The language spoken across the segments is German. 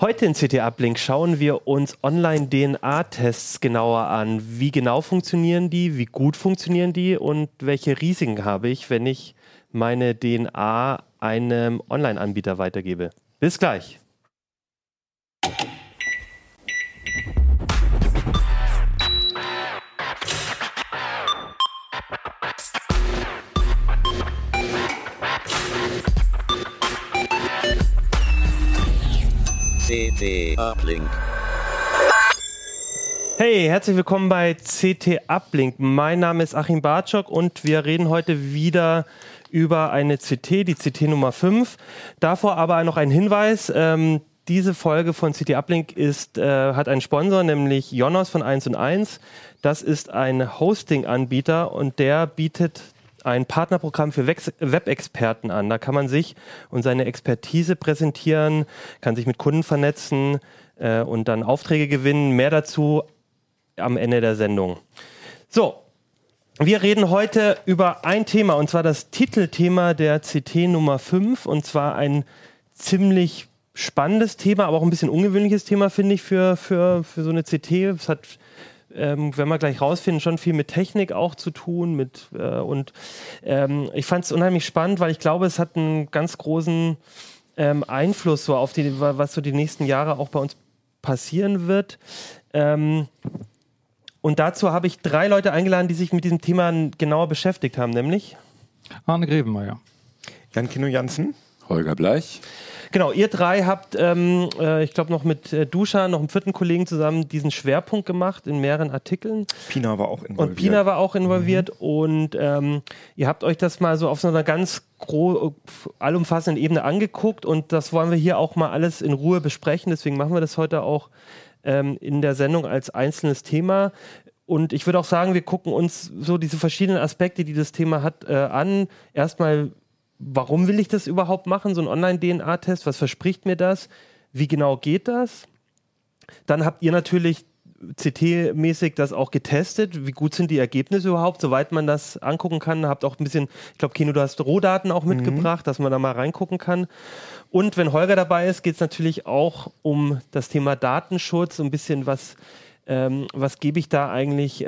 Heute in CT Uplink schauen wir uns Online-DNA-Tests genauer an. Wie genau funktionieren die, wie gut funktionieren die und welche Risiken habe ich, wenn ich meine DNA einem Online-Anbieter weitergebe. Bis gleich. CT Uplink. Hey, herzlich willkommen bei CT Uplink. Mein Name ist Achim Bartschok und wir reden heute wieder über eine CT, die CT Nummer 5. Davor aber noch ein Hinweis. Diese Folge von CT Uplink hat einen Sponsor, nämlich Jonas von 1&1. Das ist ein Hosting-Anbieter und der bietet ein Partnerprogramm für Web-Experten an. Da kann man sich und seine Expertise präsentieren, kann sich mit Kunden vernetzen und dann Aufträge gewinnen. Mehr dazu am Ende der Sendung. So, wir reden heute über ein Thema, und zwar das Titelthema der CT Nummer 5, und zwar ein ziemlich spannendes Thema, aber auch ein bisschen ungewöhnliches Thema, finde ich, für so eine CT. Es hat, wenn wir gleich rausfinden, schon viel mit Technik auch zu tun. Ich fand es unheimlich spannend, weil ich glaube, es hat einen ganz großen Einfluss so auf was so die nächsten Jahre auch bei uns passieren wird. Und dazu habe ich 3 Leute eingeladen, die sich mit diesem Thema genauer beschäftigt haben, nämlich Arne Grevenmeier, Jan-Kino Jansen, Holger Bleich. Genau, ihr 3 habt, ich glaube noch mit Duscha, noch einem 4. Kollegen zusammen diesen Schwerpunkt gemacht in mehreren Artikeln. Pina war auch involviert. Und Pina war auch involviert. Und ihr habt euch das mal so auf so einer ganz allumfassenden Ebene angeguckt, und das wollen wir hier auch mal alles in Ruhe besprechen. Deswegen machen wir das heute auch in der Sendung als einzelnes Thema. Und ich würde auch sagen, wir gucken uns so diese verschiedenen Aspekte, die das Thema hat, an. Erstmal, warum will ich das überhaupt machen, so ein Online-DNA-Test? Was verspricht mir das? Wie genau geht das? Dann habt ihr natürlich CT-mäßig das auch getestet. Wie gut sind die Ergebnisse überhaupt, soweit man das angucken kann? Habt auch ein bisschen, ich glaube, Keno, du hast Rohdaten auch mitgebracht, dass man da mal reingucken kann. Und wenn Holger dabei ist, geht es natürlich auch um das Thema Datenschutz. So ein bisschen, was gebe ich da eigentlich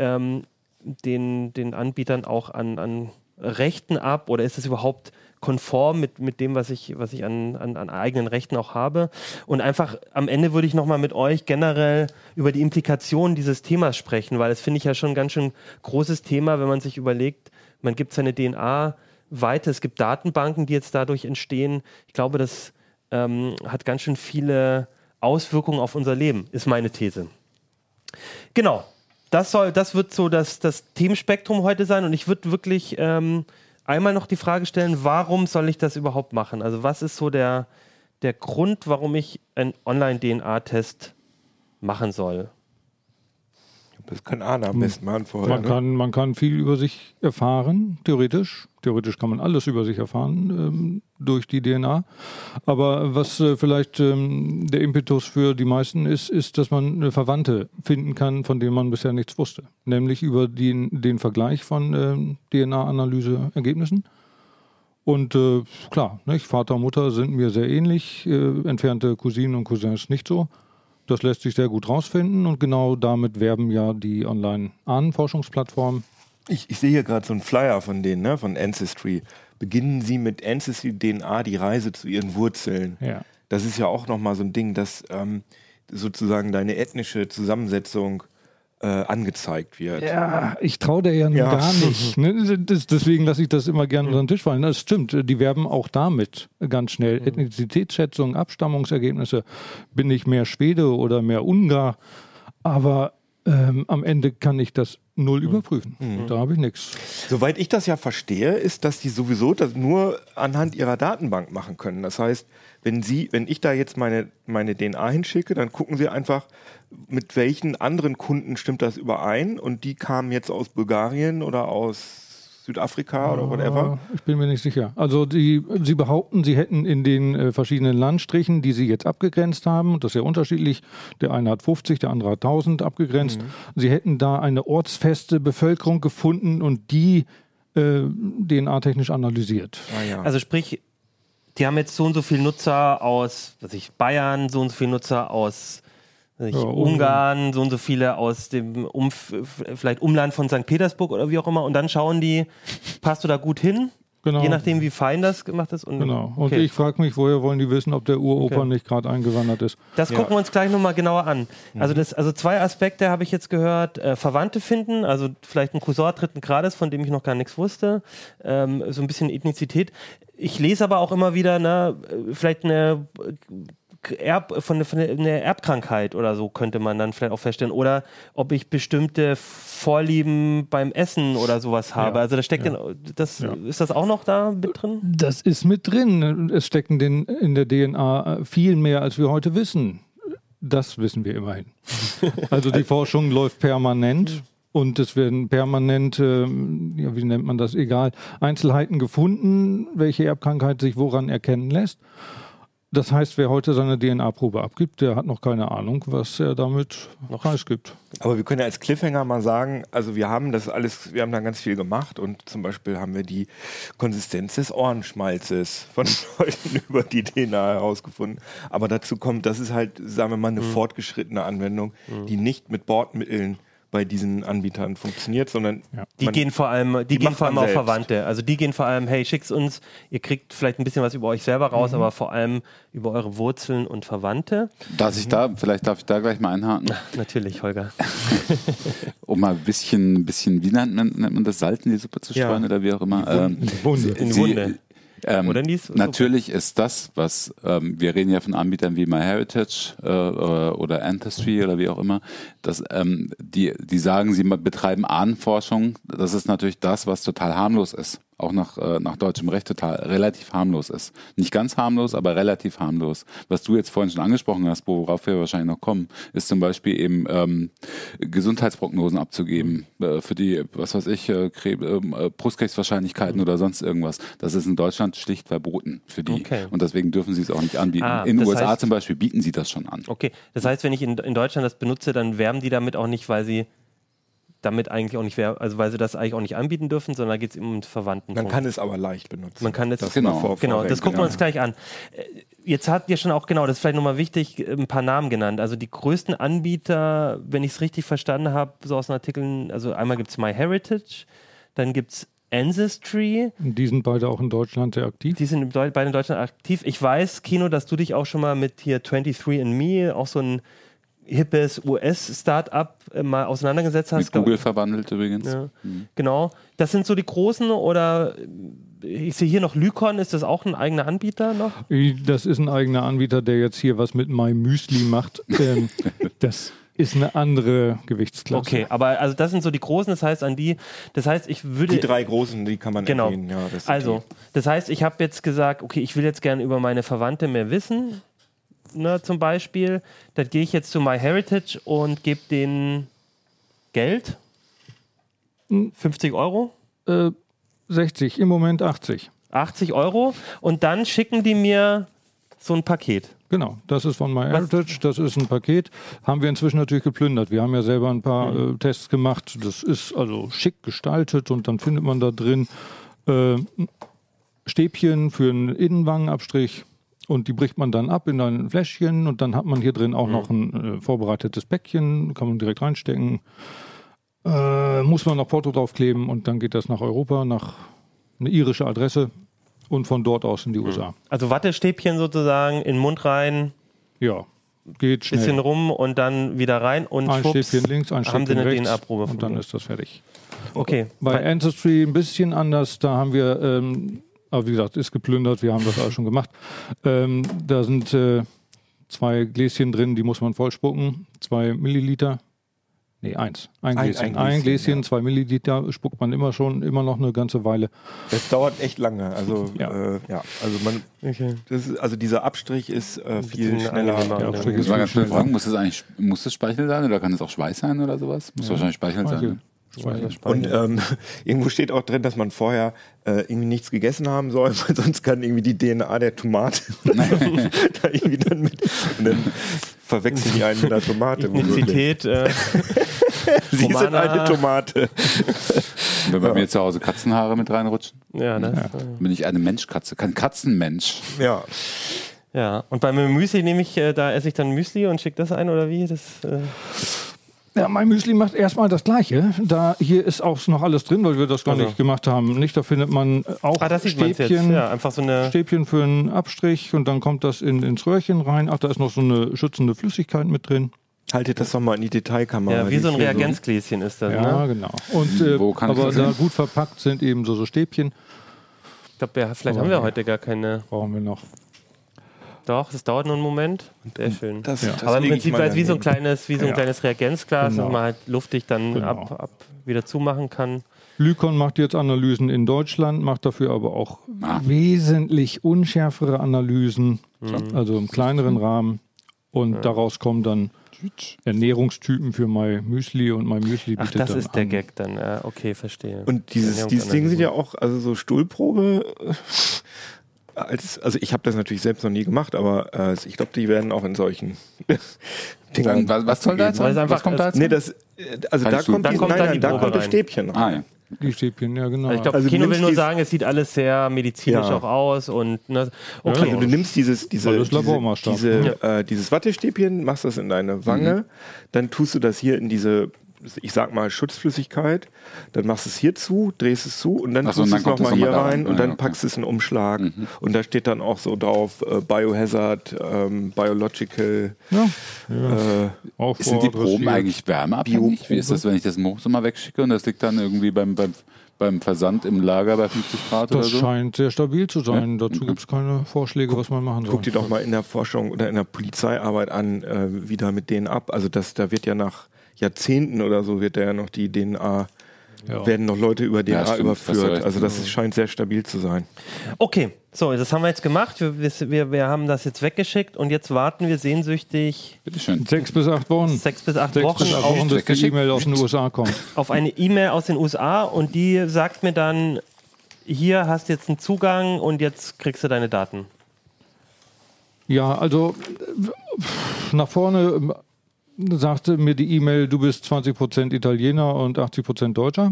den Anbietern auch an Rechten ab? Oder ist es überhaupt konform mit dem, was ich an eigenen Rechten auch habe? Und einfach am Ende würde ich nochmal mit euch generell über die Implikationen dieses Themas sprechen, weil das finde ich ja schon ein ganz schön großes Thema, wenn man sich überlegt, man gibt seine DNA weiter, es gibt Datenbanken, die jetzt dadurch entstehen. Ich glaube, das hat ganz schön viele Auswirkungen auf unser Leben, ist meine These. Genau, das wird so das Themenspektrum heute sein, und ich würde wirklich einmal noch die Frage stellen, warum soll ich das überhaupt machen? Also was ist so der Grund, warum ich einen Online-DNA-Test machen soll? Das kann Arne am besten beantworten. Man kann viel über sich erfahren, theoretisch. Theoretisch kann man alles über sich erfahren durch die DNA. Aber was vielleicht der Impetus für die meisten ist, dass man Verwandte finden kann, von denen man bisher nichts wusste. Nämlich über den Vergleich von DNA-Analyse-Ergebnissen. Und klar, nicht? Vater und Mutter sind mir sehr ähnlich, entfernte Cousinen und Cousins nicht so. Das lässt sich sehr gut rausfinden, und genau damit werben ja die Online-Ahnenforschungsplattformen. Ich sehe hier gerade so einen Flyer von denen, ne, von Ancestry. Beginnen Sie mit Ancestry DNA die Reise zu Ihren Wurzeln. Ja. Das ist ja auch nochmal so ein Ding, dass sozusagen deine ethnische Zusammensetzung angezeigt wird. Ja, ich traue der ja nun gar nicht. Ne? Deswegen lasse ich das immer gerne unter den Tisch fallen. Das stimmt, die werben auch damit ganz schnell. Ethnizitätsschätzung, Abstammungsergebnisse. Bin ich mehr Schwede oder mehr Ungar? Aber am Ende kann ich das null überprüfen. Da habe ich nichts. Soweit ich das ja verstehe, ist, dass die sowieso das nur anhand ihrer Datenbank machen können. Das heißt, wenn ich da jetzt meine DNA hinschicke, dann gucken sie einfach, mit welchen anderen Kunden stimmt das überein, und die kamen jetzt aus Bulgarien oder aus Südafrika oder whatever. Ich bin mir nicht sicher. Also sie behaupten, sie hätten in den verschiedenen Landstrichen, die sie jetzt abgegrenzt haben, und das ist ja unterschiedlich, der eine hat 50, der andere hat 1000 abgegrenzt, sie hätten da eine ortsfeste Bevölkerung gefunden und die DNA-technisch analysiert. Also sprich, die haben jetzt so und so viele Nutzer aus Bayern, so und so viele Nutzer aus Ungarn, so und so viele aus dem vielleicht Umland von St. Petersburg oder wie auch immer. Und dann schauen die, passt du da gut hin? Genau. Je nachdem, wie fein das gemacht ist. Und, genau. Und ich frage mich, woher wollen die wissen, ob der Uropa nicht gerade eingewandert ist? Das gucken wir uns gleich nochmal genauer an. Also 2 Aspekte habe ich jetzt gehört. Verwandte finden, also vielleicht ein Cousin 3. Grades, von dem ich noch gar nichts wusste. So ein bisschen Ethnizität. Ich lese aber auch immer wieder, vielleicht eine Erbkrankheit oder so könnte man dann vielleicht auch feststellen. Oder ob ich bestimmte Vorlieben beim Essen oder sowas habe. Also da steckt ist das auch noch da mit drin? Das ist mit drin. Es steckt in der DNA viel mehr, als wir heute wissen. Das wissen wir immerhin. Also die Forschung läuft permanent. Und es werden permanent, wie nennt man das, egal, Einzelheiten gefunden, welche Erbkrankheit sich woran erkennen lässt. Das heißt, wer heute seine DNA-Probe abgibt, der hat noch keine Ahnung, was er damit noch preisgibt. Aber wir können ja als Cliffhanger mal sagen, also wir haben da ganz viel gemacht und zum Beispiel haben wir die Konsistenz des Ohrenschmalzes von Leuten über die DNA herausgefunden. Aber dazu kommt, das ist halt, sagen wir mal, eine fortgeschrittene Anwendung, die nicht mit Bordmitteln bei diesen Anbietern funktioniert, sondern die gehen vor allem auf Verwandte. Also die gehen vor allem, hey, schickt's uns, ihr kriegt vielleicht ein bisschen was über euch selber raus, aber vor allem über eure Wurzeln und Verwandte. Vielleicht darf ich da gleich mal einhaken. Natürlich, Holger. Um mal ein bisschen, wie nennt man das, Salz in die Suppe zu streuen oder wie auch immer. In die Wunde. Natürlich ist das, was wir reden ja von Anbietern wie MyHeritage oder Ancestry oder wie auch immer, dass die sagen, sie betreiben Ahnenforschung. Das ist natürlich das, was total harmlos ist. Auch nach deutschem Recht total relativ harmlos ist. Nicht ganz harmlos, aber relativ harmlos. Was du jetzt vorhin schon angesprochen hast, worauf wir wahrscheinlich noch kommen, ist zum Beispiel eben Gesundheitsprognosen abzugeben für die, was weiß ich, Brustkrebswahrscheinlichkeiten oder sonst irgendwas. Das ist in Deutschland schlicht verboten für die. Okay. Und deswegen dürfen sie es auch nicht anbieten. In den USA zum Beispiel bieten sie das schon an. Okay, das heißt, wenn ich in Deutschland das benutze, dann werben die damit auch nicht, weil sie damit eigentlich auch nicht, weil sie das eigentlich auch nicht anbieten dürfen, sondern da geht es eben um Verwandten. Man kann es aber leicht benutzen. Man kann es, das genau, das gucken wir uns gleich an. Jetzt habt ihr schon auch, das ist vielleicht nochmal wichtig, ein paar Namen genannt. Also die größten Anbieter, wenn ich es richtig verstanden habe, so aus den Artikeln, also einmal gibt es MyHeritage, dann gibt es Ancestry. Die sind beide auch in Deutschland sehr aktiv. Die sind beide in Deutschland aktiv. Ich weiß, Kino, dass du dich auch schon mal mit hier 23andMe, auch so ein hippes US-Startup mal auseinandergesetzt hast. Mit Google verwandelt übrigens. Ja. Genau. Das sind so die großen, oder ich sehe hier noch Lykon, ist das auch ein eigener Anbieter noch? Das ist ein eigener Anbieter, der jetzt hier was mit MyMüsli macht. Das ist eine andere Gewichtsklasse. Okay, aber also das sind so die großen, das heißt ich würde... Die 3 großen, die kann man erwähnen. Ja, das also, das heißt, ich habe jetzt gesagt, okay, ich will jetzt gerne über meine Verwandte mehr wissen, zum Beispiel, dann gehe ich jetzt zu MyHeritage und gebe denen Geld. 50 Euro? 60, im Moment 80. 80 Euro und dann schicken die mir so ein Paket. Genau, das ist von MyHeritage, das ist ein Paket. Haben wir inzwischen natürlich geplündert. Wir haben ja selber ein paar Tests gemacht. Das ist also schick gestaltet und dann findet man da drin Stäbchen für einen Innenwangenabstrich. Und die bricht man dann ab in ein Fläschchen und dann hat man hier drin auch noch ein vorbereitetes Päckchen, kann man direkt reinstecken. Muss man noch Porto draufkleben und dann geht das nach Europa, nach eine irische Adresse und von dort aus in die USA. Also Wattestäbchen sozusagen in den Mund rein. Ja, geht schnell. Bisschen rum und dann wieder rein und ein schwupps, Stäbchen links, ein Stäbchen rechts DNA-Probe und dann ist das fertig. Okay. Bei Ancestry ein bisschen anders, da haben wir... aber wie gesagt, ist geplündert, wir haben das alles schon gemacht. Da sind 2 Gläschen drin, die muss man vollspucken. 2 Milliliter. Nee, eins. Ein Gläschen. Ein Gläschen, 2 Milliliter spuckt man immer noch eine ganze Weile. Das dauert echt lange. Also, also also dieser Abstrich ist viel schneller. Ich mal ganz schnell fragen, muss das Speichel sein oder kann es auch Schweiß sein oder sowas? Muss wahrscheinlich Speichel sein. Ne? Und irgendwo steht auch drin, dass man vorher irgendwie nichts gegessen haben soll, weil sonst kann irgendwie die DNA der Tomate da irgendwie dann mit und dann verwechseln die einen mit der Tomate. Ethnizität. Sie sind eine Tomate. Und wenn bei mir zu Hause Katzenhaare mit reinrutschen, Ja, ne? bin ich eine Menschkatze, kein Katzenmensch. Ja. Ja, und beim Müsli da esse ich dann Müsli und schicke das ein, oder wie? Ja, mein Müsli macht erstmal das Gleiche. Hier ist auch noch alles drin, weil wir das gar nicht gemacht haben. Nicht, da findet man auch das sieht man jetzt. Stäbchen, Ja, einfach so eine Stäbchen für einen Abstrich und dann kommt das ins Röhrchen rein. Ach, da ist noch so eine schützende Flüssigkeit mit drin. Haltet das doch mal in die Detailkamera. Ja, wie so ein Reagenzgläschen ist das, Ja, ne? genau. Und, Wo kann ich aber das da sehen? gut verpackt sind eben so Stäbchen. Ich glaube, vielleicht haben wir heute gar keine. Brauchen wir noch. Doch, das dauert nur einen Moment. Sehr schön. Das Aber im lege ich Prinzip mal war es wie so ein daneben. kleines Reagenzglas, Genau. das man halt luftig dann Genau. wieder zumachen kann. Lykon macht jetzt Analysen in Deutschland, macht dafür aber auch wesentlich unschärfere Analysen, also im kleineren Rahmen. Und daraus kommen dann Ernährungstypen für My Müsli und My Müsli Ach, bietet das dann ist der an. Gag dann. Okay, verstehe. Und dieses Ding sind ja auch, also so Stuhlprobe. Also ich habe das natürlich selbst noch nie gemacht, aber ich glaube, die werden auch in solchen Dingern. Was soll da jetzt Weil es sein? einfach- Was kommt da jetzt? Nee, also da kommt, Dann kommt dann die da Probe kommt das rein. Stäbchen rein. Ah, ja. Die Stäbchen, ja genau. Ich glaube, Also du Kino will nimmst nur dies- sagen, es sieht alles sehr medizinisch Ja. auch aus. Und, ne, okay. Also du nimmst dieses Labormaßstab. Wattestäbchen, machst das in deine Wange, dann tust du das hier in diese, ich sag mal, Schutzflüssigkeit, dann machst du es hier zu, drehst es zu und dann Ach so, tust und du dann es kommt nochmal es hier nochmal da rein rein. und Ah, dann ja, okay. packst du es in einen Umschlag und da steht dann auch so drauf Biohazard, Biological. ja. Äh, Sind die Proben eigentlich wärmeabhängig? Wie ist das, wenn ich das Moos mal wegschicke und das liegt dann irgendwie beim Versand im Lager bei 50 Grad oder Das so? scheint sehr stabil zu sein. Dazu gibt es keine Vorschläge, was man machen soll. Guck dir doch mal in der Forschung oder in der Polizeiarbeit an, wie da mit denen ab. Also da wird ja nach Jahrzehnten oder so wird da ja noch die DNA, werden noch Leute über DNA stimmt, hast du überführt. recht. Also das scheint sehr stabil zu sein. Okay, so, das haben wir jetzt gemacht. Wir haben das jetzt weggeschickt und jetzt warten wir sehnsüchtig Bitteschön. 6 bis 8 Wochen. 6 bis 8 6 Wochen bis 8 Wochen, dass die E-Mail aus den USA kommt. auf eine E-Mail aus den USA und die sagt mir dann, hier hast du jetzt einen Zugang und jetzt kriegst du deine Daten. Ja, also nach vorne sagte mir die E-Mail, du bist 20% Italiener und 80% Deutscher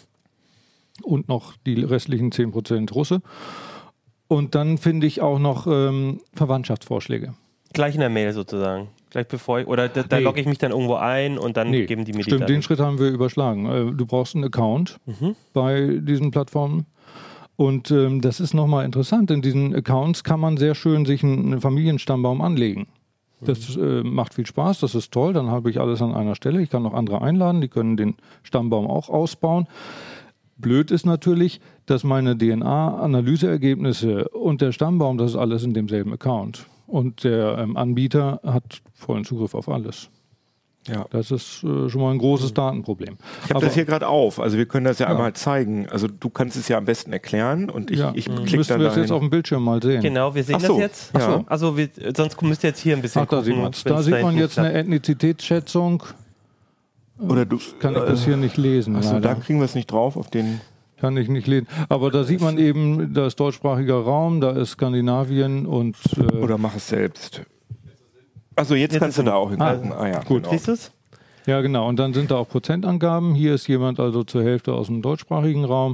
und noch die restlichen 10% Russe. Und dann finde ich auch noch Verwandtschaftsvorschläge. Gleich in der Mail sozusagen. Gleich bevor oder da Nee. logge ich mich dann irgendwo ein und dann geben die mir die Stimmt, Daten. den Schritt haben wir überschlagen. Du brauchst einen Account bei diesen Plattformen. Und das ist nochmal interessant. In diesen Accounts kann man sehr schön sich einen Familienstammbaum anlegen. Das macht viel Spaß, das ist toll. Dann habe ich alles an einer Stelle. Ich kann noch andere einladen, die können den Stammbaum auch ausbauen. Blöd ist natürlich, dass meine DNA-Analyseergebnisse und der Stammbaum, das ist alles in demselben Account. Und der Anbieter hat vollen Zugriff auf alles. Ja. Das ist schon mal ein großes Datenproblem. Ich habe das hier gerade auf. Also wir können das ja einmal zeigen. Also du kannst es ja am besten erklären und ich klicke müssten dann wir das jetzt auf dahin. dem Bildschirm mal sehen. Genau, wir sehen Ach so, das jetzt. ja. Ach so. Also sonst müsst ihr jetzt hier ein bisschen Ach, da sieht gucken. man es. wenn's Da sieht man hinten jetzt eine klappt. Ethnizitätsschätzung. Oder du, Kann ich das hier nicht lesen. achso, leider. da kriegen wir es nicht drauf auf den. Kann ich nicht lesen. Aber da sieht man eben, da ist deutschsprachiger Raum, da ist Skandinavien und Oder mach es selbst. Also jetzt kannst du da auch hingucken. Ah ja, gut. genau. Siehst du es? ja genau. Und dann sind da auch Prozentangaben. Hier ist jemand also zur Hälfte aus dem deutschsprachigen Raum.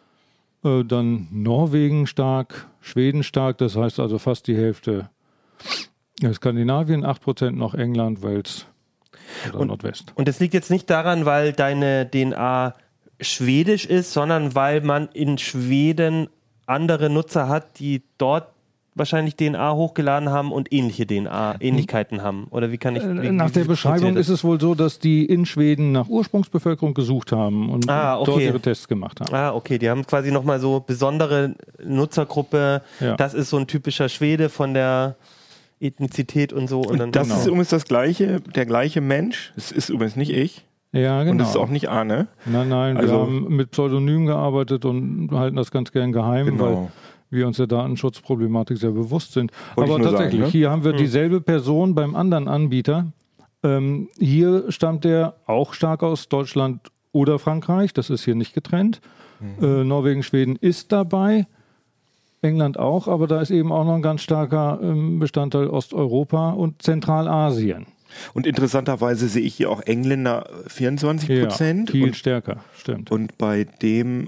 Dann Norwegen stark, Schweden stark, das heißt also fast die Hälfte. Skandinavien 8%, noch England, Wales oder Nordwest. Und das liegt jetzt nicht daran, weil deine DNA schwedisch ist, sondern weil man in Schweden andere Nutzer hat, die dort wahrscheinlich DNA hochgeladen haben und ähnliche DNA-Ähnlichkeiten haben. Oder wie kann ich... Nach der Beschreibung ist es wohl so, dass die in Schweden nach Ursprungsbevölkerung gesucht haben und dort ihre Tests gemacht haben. Ah, okay. Die haben quasi nochmal so besondere Nutzergruppe. Ja. Das ist so ein typischer Schwede von der Ethnizität und so. Und dann, Das Genau. ist übrigens der gleiche Mensch. Es ist übrigens nicht ich. Ja, genau. Und es ist auch nicht Arne. Nein, Also- wir haben mit Pseudonym gearbeitet und halten das ganz gern geheim, Genau. weil wir uns der Datenschutzproblematik sehr bewusst sind. Wollte ich Aber nur tatsächlich, sagen, ne? hier haben wir dieselbe Person beim anderen Anbieter. Hier stammt der auch stark aus Deutschland oder Frankreich. Das ist hier nicht getrennt. Norwegen, Schweden ist dabei. England auch, aber da ist eben auch noch ein ganz starker Bestandteil Osteuropa und Zentralasien. Und interessanterweise sehe ich hier auch Engländer 24%. Ja, viel stärker, stimmt. Und bei dem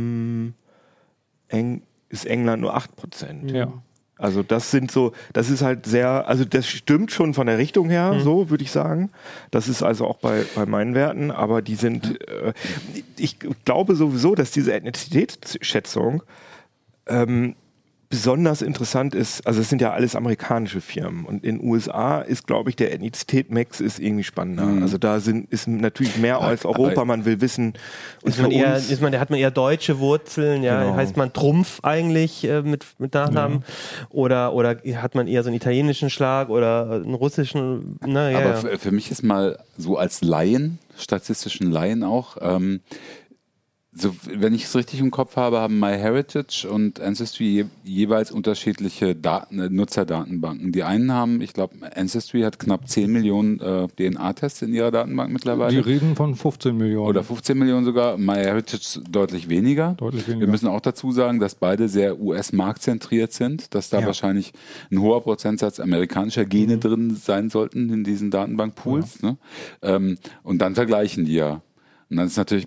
ist England nur 8%. Ja. Also das ist halt sehr, also das stimmt schon von der Richtung her, so würde ich sagen. Das ist also auch bei meinen Werten, aber die sind, ich glaube sowieso, dass diese Ethnizitätsschätzung besonders interessant ist, also es sind ja alles amerikanische Firmen und in den USA ist, glaube ich, der Ethnizität-Max ist irgendwie spannender. Also da ist natürlich mehr als Europa, man will wissen. Und hat man eher deutsche Wurzeln, ja, Genau. heißt man Trumpf eigentlich mit Nachnamen oder hat man eher so einen italienischen Schlag oder einen russischen, Für mich ist mal so als Laien, statistischen Laien auch, so, wenn ich es richtig im Kopf habe, haben MyHeritage und Ancestry jeweils unterschiedliche Nutzerdatenbanken. Die einen haben, ich glaube, Ancestry hat knapp 10 Millionen DNA-Tests in ihrer Datenbank mittlerweile. Die reden von 15 Millionen. Oder 15 Millionen sogar. MyHeritage deutlich weniger. Wir müssen auch dazu sagen, dass beide sehr US-marktzentriert sind, dass da wahrscheinlich ein hoher Prozentsatz amerikanischer Gene drin sein sollten in diesen Datenbankpools. Ja. Ne? Und dann vergleichen die ja. Und dann ist natürlich,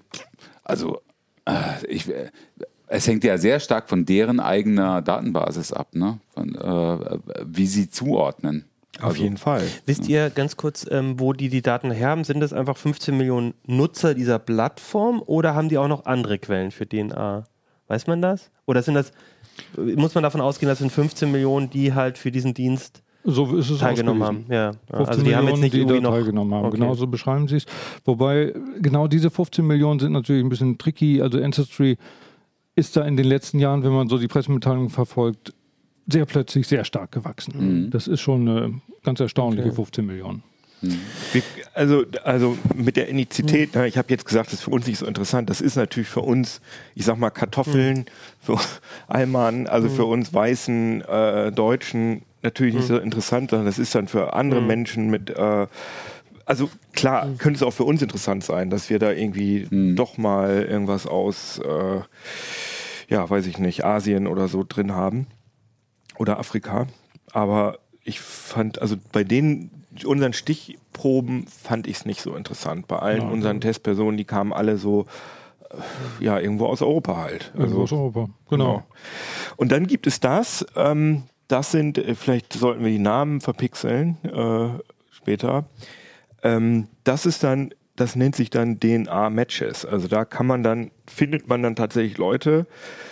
es hängt ja sehr stark von deren eigener Datenbasis ab, ne? Wie sie zuordnen. Auf jeden Fall. Wisst ihr ganz kurz, wo die Daten her haben? Sind das einfach 15 Millionen Nutzer dieser Plattform oder haben die auch noch andere Quellen für DNA? Weiß man das? Oder muss man davon ausgehen, dass es sind 15 Millionen, die halt für diesen Dienst so ist es teilgenommen haben? Ja. 15 Also die haben jetzt nicht Millionen, irgendwie noch teilgenommen haben. Okay. Genau so beschreiben sie es. Wobei genau diese 15 Millionen sind natürlich ein bisschen tricky. Also Ancestry ist da in den letzten Jahren, wenn man so die Pressemitteilungen verfolgt, plötzlich sehr stark gewachsen. Das ist schon eine ganz erstaunliche 15 Millionen. Also mit der Ethnizität, ich habe jetzt gesagt, das ist für uns nicht so interessant. Das ist natürlich für uns, ich sag mal Kartoffeln, für Allmann, also für uns weißen Deutschen natürlich nicht so interessant, sondern das ist dann für andere Menschen mit, also klar, könnte es auch für uns interessant sein, dass wir da irgendwie doch mal irgendwas aus, weiß ich nicht, Asien oder so drin haben oder Afrika. Aber ich fand, also bei unseren Stichproben fand ich es nicht so interessant. Bei allen unseren Testpersonen, die kamen alle so, irgendwo aus Europa halt. Also aus Europa, genau. Und dann gibt es das sind, vielleicht sollten wir die Namen verpixeln später. Das nennt sich dann DNA-Matches. Also da findet man dann tatsächlich Leute,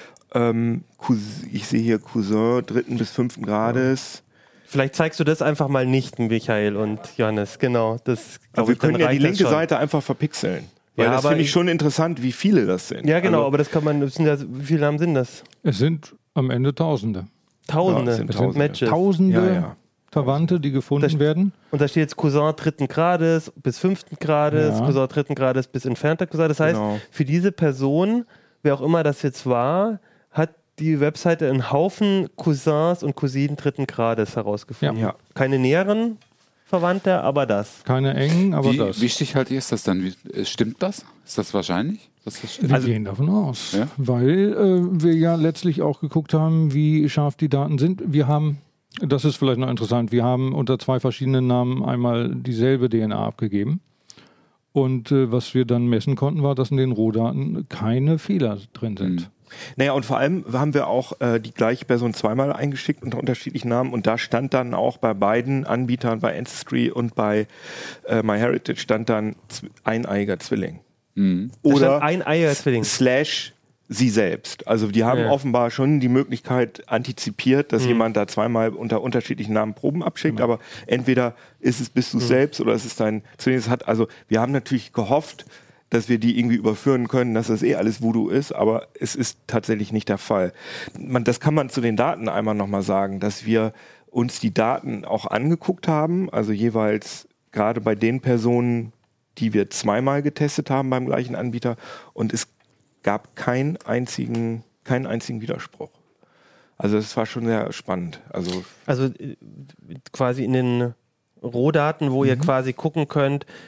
ich sehe hier Cousin 3. bis 5. Grades. Vielleicht zeigst du das einfach mal nicht, Michael und Johannes, genau. Aber wir können ja die linke Seite einfach verpixeln. Weil das finde ich schon interessant, wie viele das sind. Ja, genau, aber wie viele Namen sind das? Es sind am Ende Tausende. Tausende Matches. Tausende Verwandte, die gefunden werden. Und da steht jetzt Cousin 3. Grades bis 5. Grades, Cousin 3. Grades bis entfernter Cousin. Das heißt, für diese Person, wer auch immer das jetzt war, hat die Webseite einen Haufen Cousins und Cousinen 3. Grades herausgefunden. Ja. Keine näheren Verwandte, aber das. Keine engen, aber das. Wie stichhaltig ist das dann? Stimmt das? Ist das wahrscheinlich? Wir gehen davon aus, weil wir ja letztlich auch geguckt haben, wie scharf die Daten sind. Wir haben, das ist vielleicht noch interessant, wir haben unter 2 verschiedenen Namen einmal dieselbe DNA abgegeben. Und was wir dann messen konnten, war, dass in den Rohdaten keine Fehler drin sind. Naja, und vor allem haben wir auch die gleiche Person zweimal eingeschickt unter unterschiedlichen Namen und da stand dann auch bei beiden Anbietern, bei Ancestry und bei MyHeritage, stand dann eineiiger Zwilling. Oder eineiiger Zwilling. / sie selbst. Also die haben offenbar schon die Möglichkeit antizipiert, dass jemand da zweimal unter unterschiedlichen Namen Proben abschickt, aber entweder bist du selbst oder es ist dein Zwilling. Also wir haben natürlich gehofft, dass wir die irgendwie überführen können, dass das alles Voodoo ist, aber es ist tatsächlich nicht der Fall. Das kann man zu den Daten einmal nochmal sagen, dass wir uns die Daten auch angeguckt haben, also jeweils gerade bei den Personen, die wir zweimal getestet haben beim gleichen Anbieter und es gab keinen einzigen Widerspruch. Also es war schon sehr spannend. Also quasi in den Rohdaten, wo ihr quasi gucken könnt,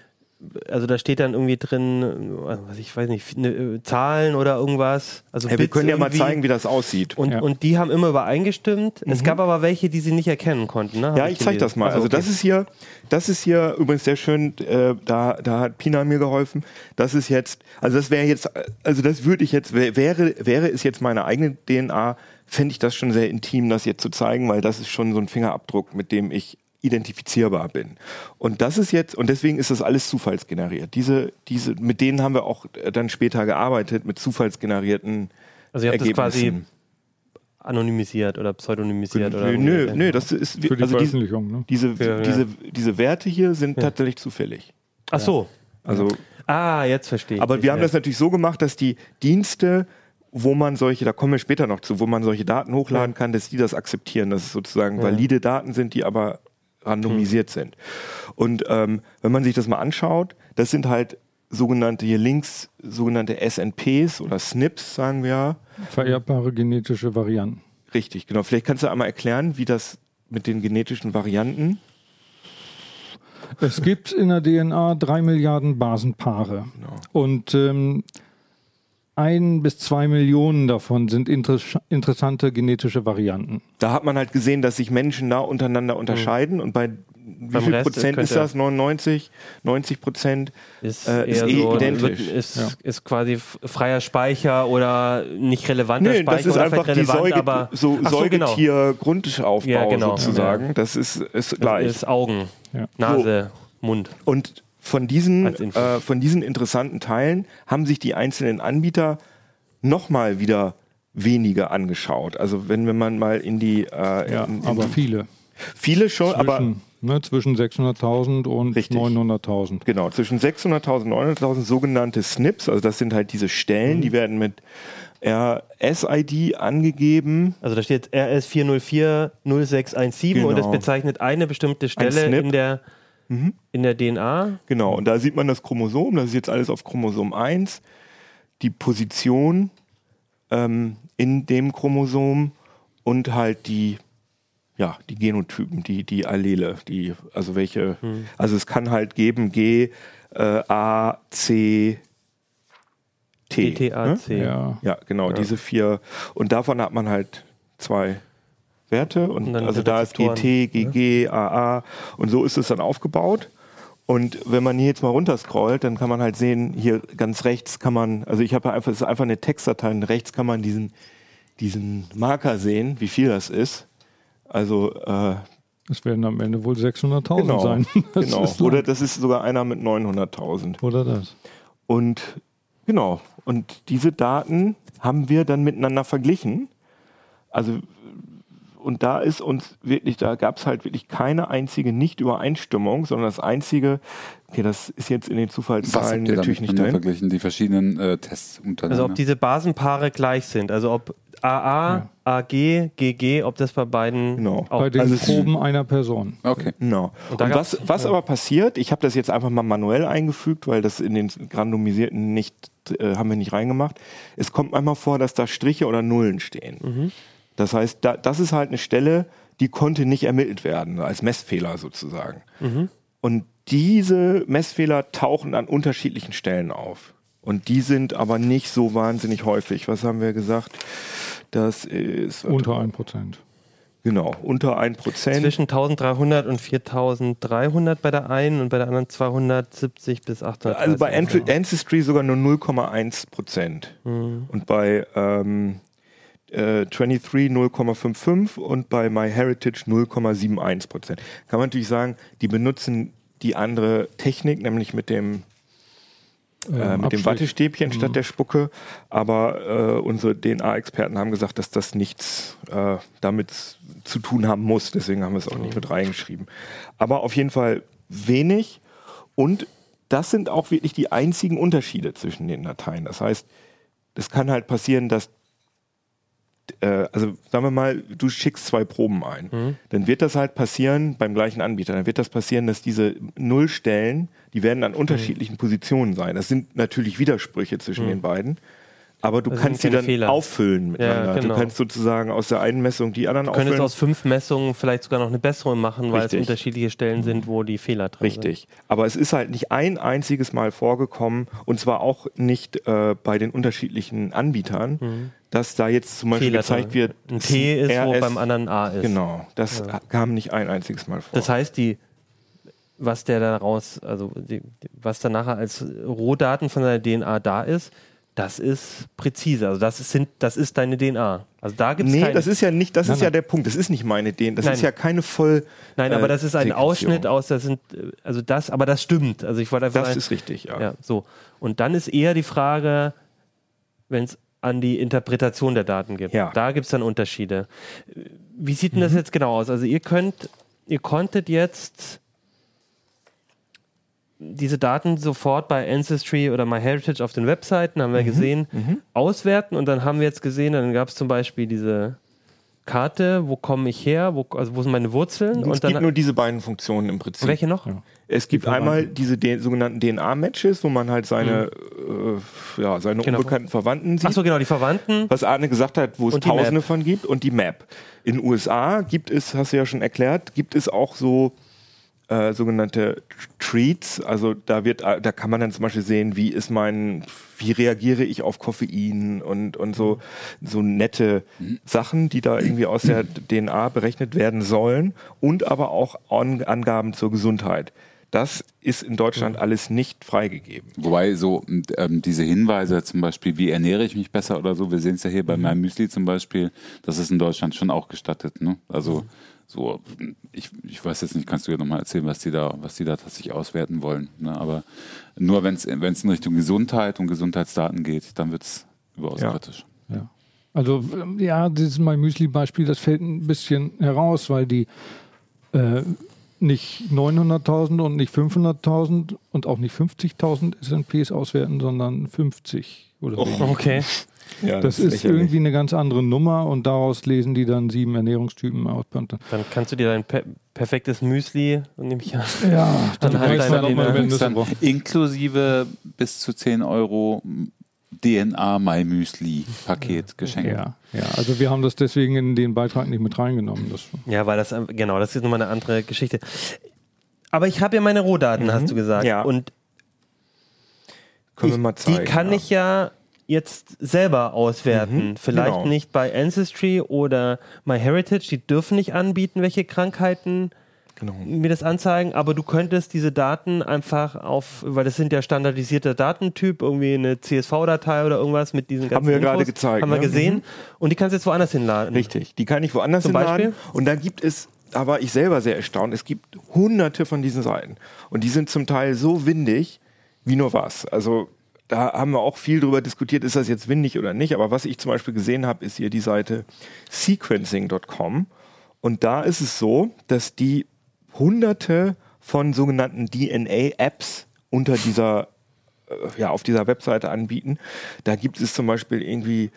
also da steht dann irgendwie drin, ich weiß nicht, Zahlen oder irgendwas. Also wir können ja mal irgendwie. zeigen, wie das aussieht. Und die haben immer übereingestimmt. Es gab aber welche, die sie nicht erkennen konnten. Ne? Ja, ich zeige das mal. Also das ist hier übrigens sehr schön, da hat Pina mir geholfen. Das ist jetzt, also das wäre jetzt, also das würde ich jetzt, wäre es jetzt meine eigene DNA, fände ich das schon sehr intim, das jetzt zu zeigen, weil das ist schon so ein Fingerabdruck, mit dem ich identifizierbar bin. Und das ist jetzt, und deswegen ist das alles zufallsgeneriert. Mit denen haben wir auch dann später gearbeitet, mit zufallsgenerierten Also ihr habt Ergebnissen. Das quasi anonymisiert oder pseudonymisiert? Nö, das ist für die also Veröffentlichung. Ne? diese Werte hier sind tatsächlich zufällig. Ach so. Also, jetzt verstehe ich. aber wir haben das natürlich so gemacht, dass die Dienste, wo man da kommen wir später noch zu, wo man solche Daten hochladen kann, dass die das akzeptieren, dass es sozusagen valide Daten sind, die aber randomisiert sind. Und wenn man sich das mal anschaut, das sind halt sogenannte hier links, sogenannte SNPs oder SNPs, sagen wir. Vererbbare genetische Varianten. Richtig, genau. Vielleicht kannst du einmal erklären, wie das mit den genetischen Varianten. Es gibt in der DNA 3 Milliarden Basenpaare. Genau. Und 1 bis 2 Millionen davon sind interessante genetische Varianten. Da hat man halt gesehen, dass sich Menschen da untereinander unterscheiden und bei wie viel Prozent ist das? 99, 90% ist identisch. Ist quasi freier Speicher oder nicht relevanter Speicher. Das ist einfach relevant, die Säugetier-Grundaufbau sozusagen. Ja. Das ist gleich. Das ist Augen, Nase, Mund. Und von diesen interessanten Teilen haben sich die einzelnen Anbieter nochmal wieder wenige angeschaut. Also wenn man mal in die... aber viele. Viele schon, zwischen 600.000 und 900.000. Genau, zwischen 600.000 und 900.000 sogenannte SNPs, also das sind halt diese Stellen, die werden mit RS-ID angegeben. Also da steht RS4040617 und das bezeichnet eine bestimmte Stelle in der DNA. Genau, und da sieht man das Chromosom, das ist jetzt alles auf Chromosom 1, die Position in dem Chromosom und halt die Genotypen, die Allele, also welche, also es kann halt geben G, A, C, T. DTAC. Ne? Ja, genau, diese 4. Und davon hat man halt 2 Werte. Und also da ist GT, GG, AA. Und so ist es dann aufgebaut. Und wenn man hier jetzt mal runterscrollt, dann kann man halt sehen, hier ganz rechts kann man, also es ist einfach eine Textdatei, und rechts kann man diesen Marker sehen, wie viel das ist. Also es werden am Ende wohl 600.000 sein. Genau. Oder das ist sogar einer mit 900.000. Oder das. Und genau. Und diese Daten haben wir dann miteinander verglichen. Also und da gab es halt wirklich keine einzige Nicht-Übereinstimmung, sondern das einzige, das ist jetzt in den Zufallszahlen natürlich nicht drin. Verglichen, die verschiedenen Tests untereinander. Also ob diese Basenpaare gleich sind, also ob AA, AG, GG, ob das bei beiden auch bei den Proben einer Person. Okay. Genau. Und was aber passiert, ich habe das jetzt einfach mal manuell eingefügt, weil das in den randomisierten haben wir nicht reingemacht. Es kommt manchmal vor, dass da Striche oder Nullen stehen. Das heißt, das ist halt eine Stelle, die konnte nicht ermittelt werden, als Messfehler sozusagen. Und diese Messfehler tauchen an unterschiedlichen Stellen auf. Und die sind aber nicht so wahnsinnig häufig. Was haben wir gesagt? Das ist... Unter 1%. Genau, unter 1%. Zwischen 1300 und 4300 bei der einen und bei der anderen 270 bis 800. Also bei Ancestry sogar nur 0,1%. Und bei 23 0,55 und bei MyHeritage 0,71%. Kann man natürlich sagen, die benutzen die andere Technik, nämlich mit dem Wattestäbchen statt der Spucke. Aber unsere DNA-Experten haben gesagt, dass das nichts damit zu tun haben muss. Deswegen haben wir es auch nicht mit reingeschrieben. Aber auf jeden Fall wenig. Und das sind auch wirklich die einzigen Unterschiede zwischen den Dateien. Das heißt, es kann halt passieren, dass also sagen wir mal, du schickst 2 Proben ein. Dann wird das halt passieren beim gleichen Anbieter. Dann wird das passieren, dass diese Nullstellen, die werden an unterschiedlichen Positionen sein. Das sind natürlich Widersprüche zwischen den beiden. aber du Also kannst sie keine dann Fehler. auffüllen miteinander. Ja, genau. Du kannst sozusagen aus der einen Messung die anderen Du könntest auffüllen. aus 5 Messungen vielleicht sogar noch eine bessere machen, weil es Richtig. unterschiedliche Stellen sind, wo die Fehler drin sind. Richtig. Aber es ist halt nicht ein einziges Mal vorgekommen, und zwar auch nicht bei den unterschiedlichen Anbietern, dass da jetzt zum Beispiel Fehler gezeigt drin. wird, Ein T ist, wo RS, beim anderen A ist. Genau, das kam nicht ein einziges Mal vor. Das heißt, was der daraus, was dann nachher als Rohdaten von deiner DNA da ist, das ist präzise. Also das ist deine DNA. Also da gibt es keine. das ist ja nicht, das ist ja der Punkt. Das ist nicht meine DNA. Das ist ja keine voll. Nein, aber das ist ein Sequenzierung. Ausschnitt aus, aber das stimmt. Also ich wollte einfach Das ist richtig, ja. Ja, so. Und dann ist eher die Frage, wenn es an die Interpretation der Daten gibt. Ja. Da gibt es dann Unterschiede. Wie sieht denn das jetzt genau aus? Also ihr konntet jetzt diese Daten sofort bei Ancestry oder MyHeritage auf den Webseiten, haben wir gesehen, auswerten, und dann haben wir jetzt gesehen, dann gab es zum Beispiel diese Karte, wo komme ich her, wo sind meine Wurzeln? Es gibt nur diese beiden Funktionen im Prinzip. Welche noch? Ja. Es gibt einmal diese sogenannten DNA-Matches, wo man halt seine unbekannten Verwandten sieht. Achso, genau, die Verwandten. Was Arne gesagt hat, wo es Und die Tausende Map. von gibt, und die Map. In den USA gibt es, hast du ja schon erklärt, gibt es auch so sogenannte Treats. Also da kann man dann zum Beispiel sehen, wie reagiere ich auf Koffein und so nette Sachen, die da irgendwie aus der DNA berechnet werden sollen, und aber auch Angaben zur Gesundheit. Das ist in Deutschland alles nicht freigegeben. Wobei so diese Hinweise zum Beispiel, wie ernähre ich mich besser oder so, wir sehen es ja hier bei meinem Müsli zum Beispiel, das ist in Deutschland schon auch gestattet. Ne? Also so, ich weiß jetzt nicht, kannst du ja nochmal erzählen, was die da tatsächlich auswerten wollen. Ne? Aber nur wenn es in Richtung Gesundheit und Gesundheitsdaten geht, dann wird es überaus kritisch. Ja. Also dieses MyMüsli-Beispiel, das fällt ein bisschen heraus, weil die nicht 900.000 und nicht 500.000 und auch nicht 50.000 S&Ps auswerten, sondern 50 oder so. Okay. Ja, Das ist lächerlich. irgendwie eine ganz andere Nummer, und daraus lesen die dann 7 Ernährungstypen aus. Dann kannst du dir dein perfektes Müsli, nehme ich an. Ja, Dann halt weißt deine du, ob man, DNA. wenn du es Dann brauchst. inklusive bis zu 10 Euro DNA MyMüsli-Paket geschenkt. Ja, also wir haben das deswegen in den Beitrag nicht mit reingenommen. Ja, weil das ist nochmal eine andere Geschichte. Aber ich habe ja meine Rohdaten, hast du gesagt. Ja. Und Können wir mal zeigen. die kann ich ja jetzt selber auswerten. Vielleicht genau. nicht bei Ancestry oder MyHeritage. Die dürfen nicht anbieten, welche Krankheiten mir das anzeigen. Aber du könntest diese Daten einfach weil das sind ja standardisierte Datentyp, irgendwie eine CSV-Datei oder irgendwas mit diesen ganzen Haben wir Infos. gerade gezeigt, Haben wir ne? gesehen. Und die kannst du jetzt woanders hinladen. Richtig, die kann ich woanders Zum hinladen. Beispiel? Und da gibt es, da war ich selber sehr erstaunt, es gibt hunderte von diesen Seiten. Und die sind zum Teil so windig wie nur was. Also da haben wir auch viel drüber diskutiert, ist das jetzt windig oder nicht. Aber was ich zum Beispiel gesehen habe, ist hier die Seite sequencing.com. Und da ist es so, dass die hunderte von sogenannten DNA-Apps unter dieser, auf dieser Webseite anbieten. Da gibt es zum Beispiel irgendwie,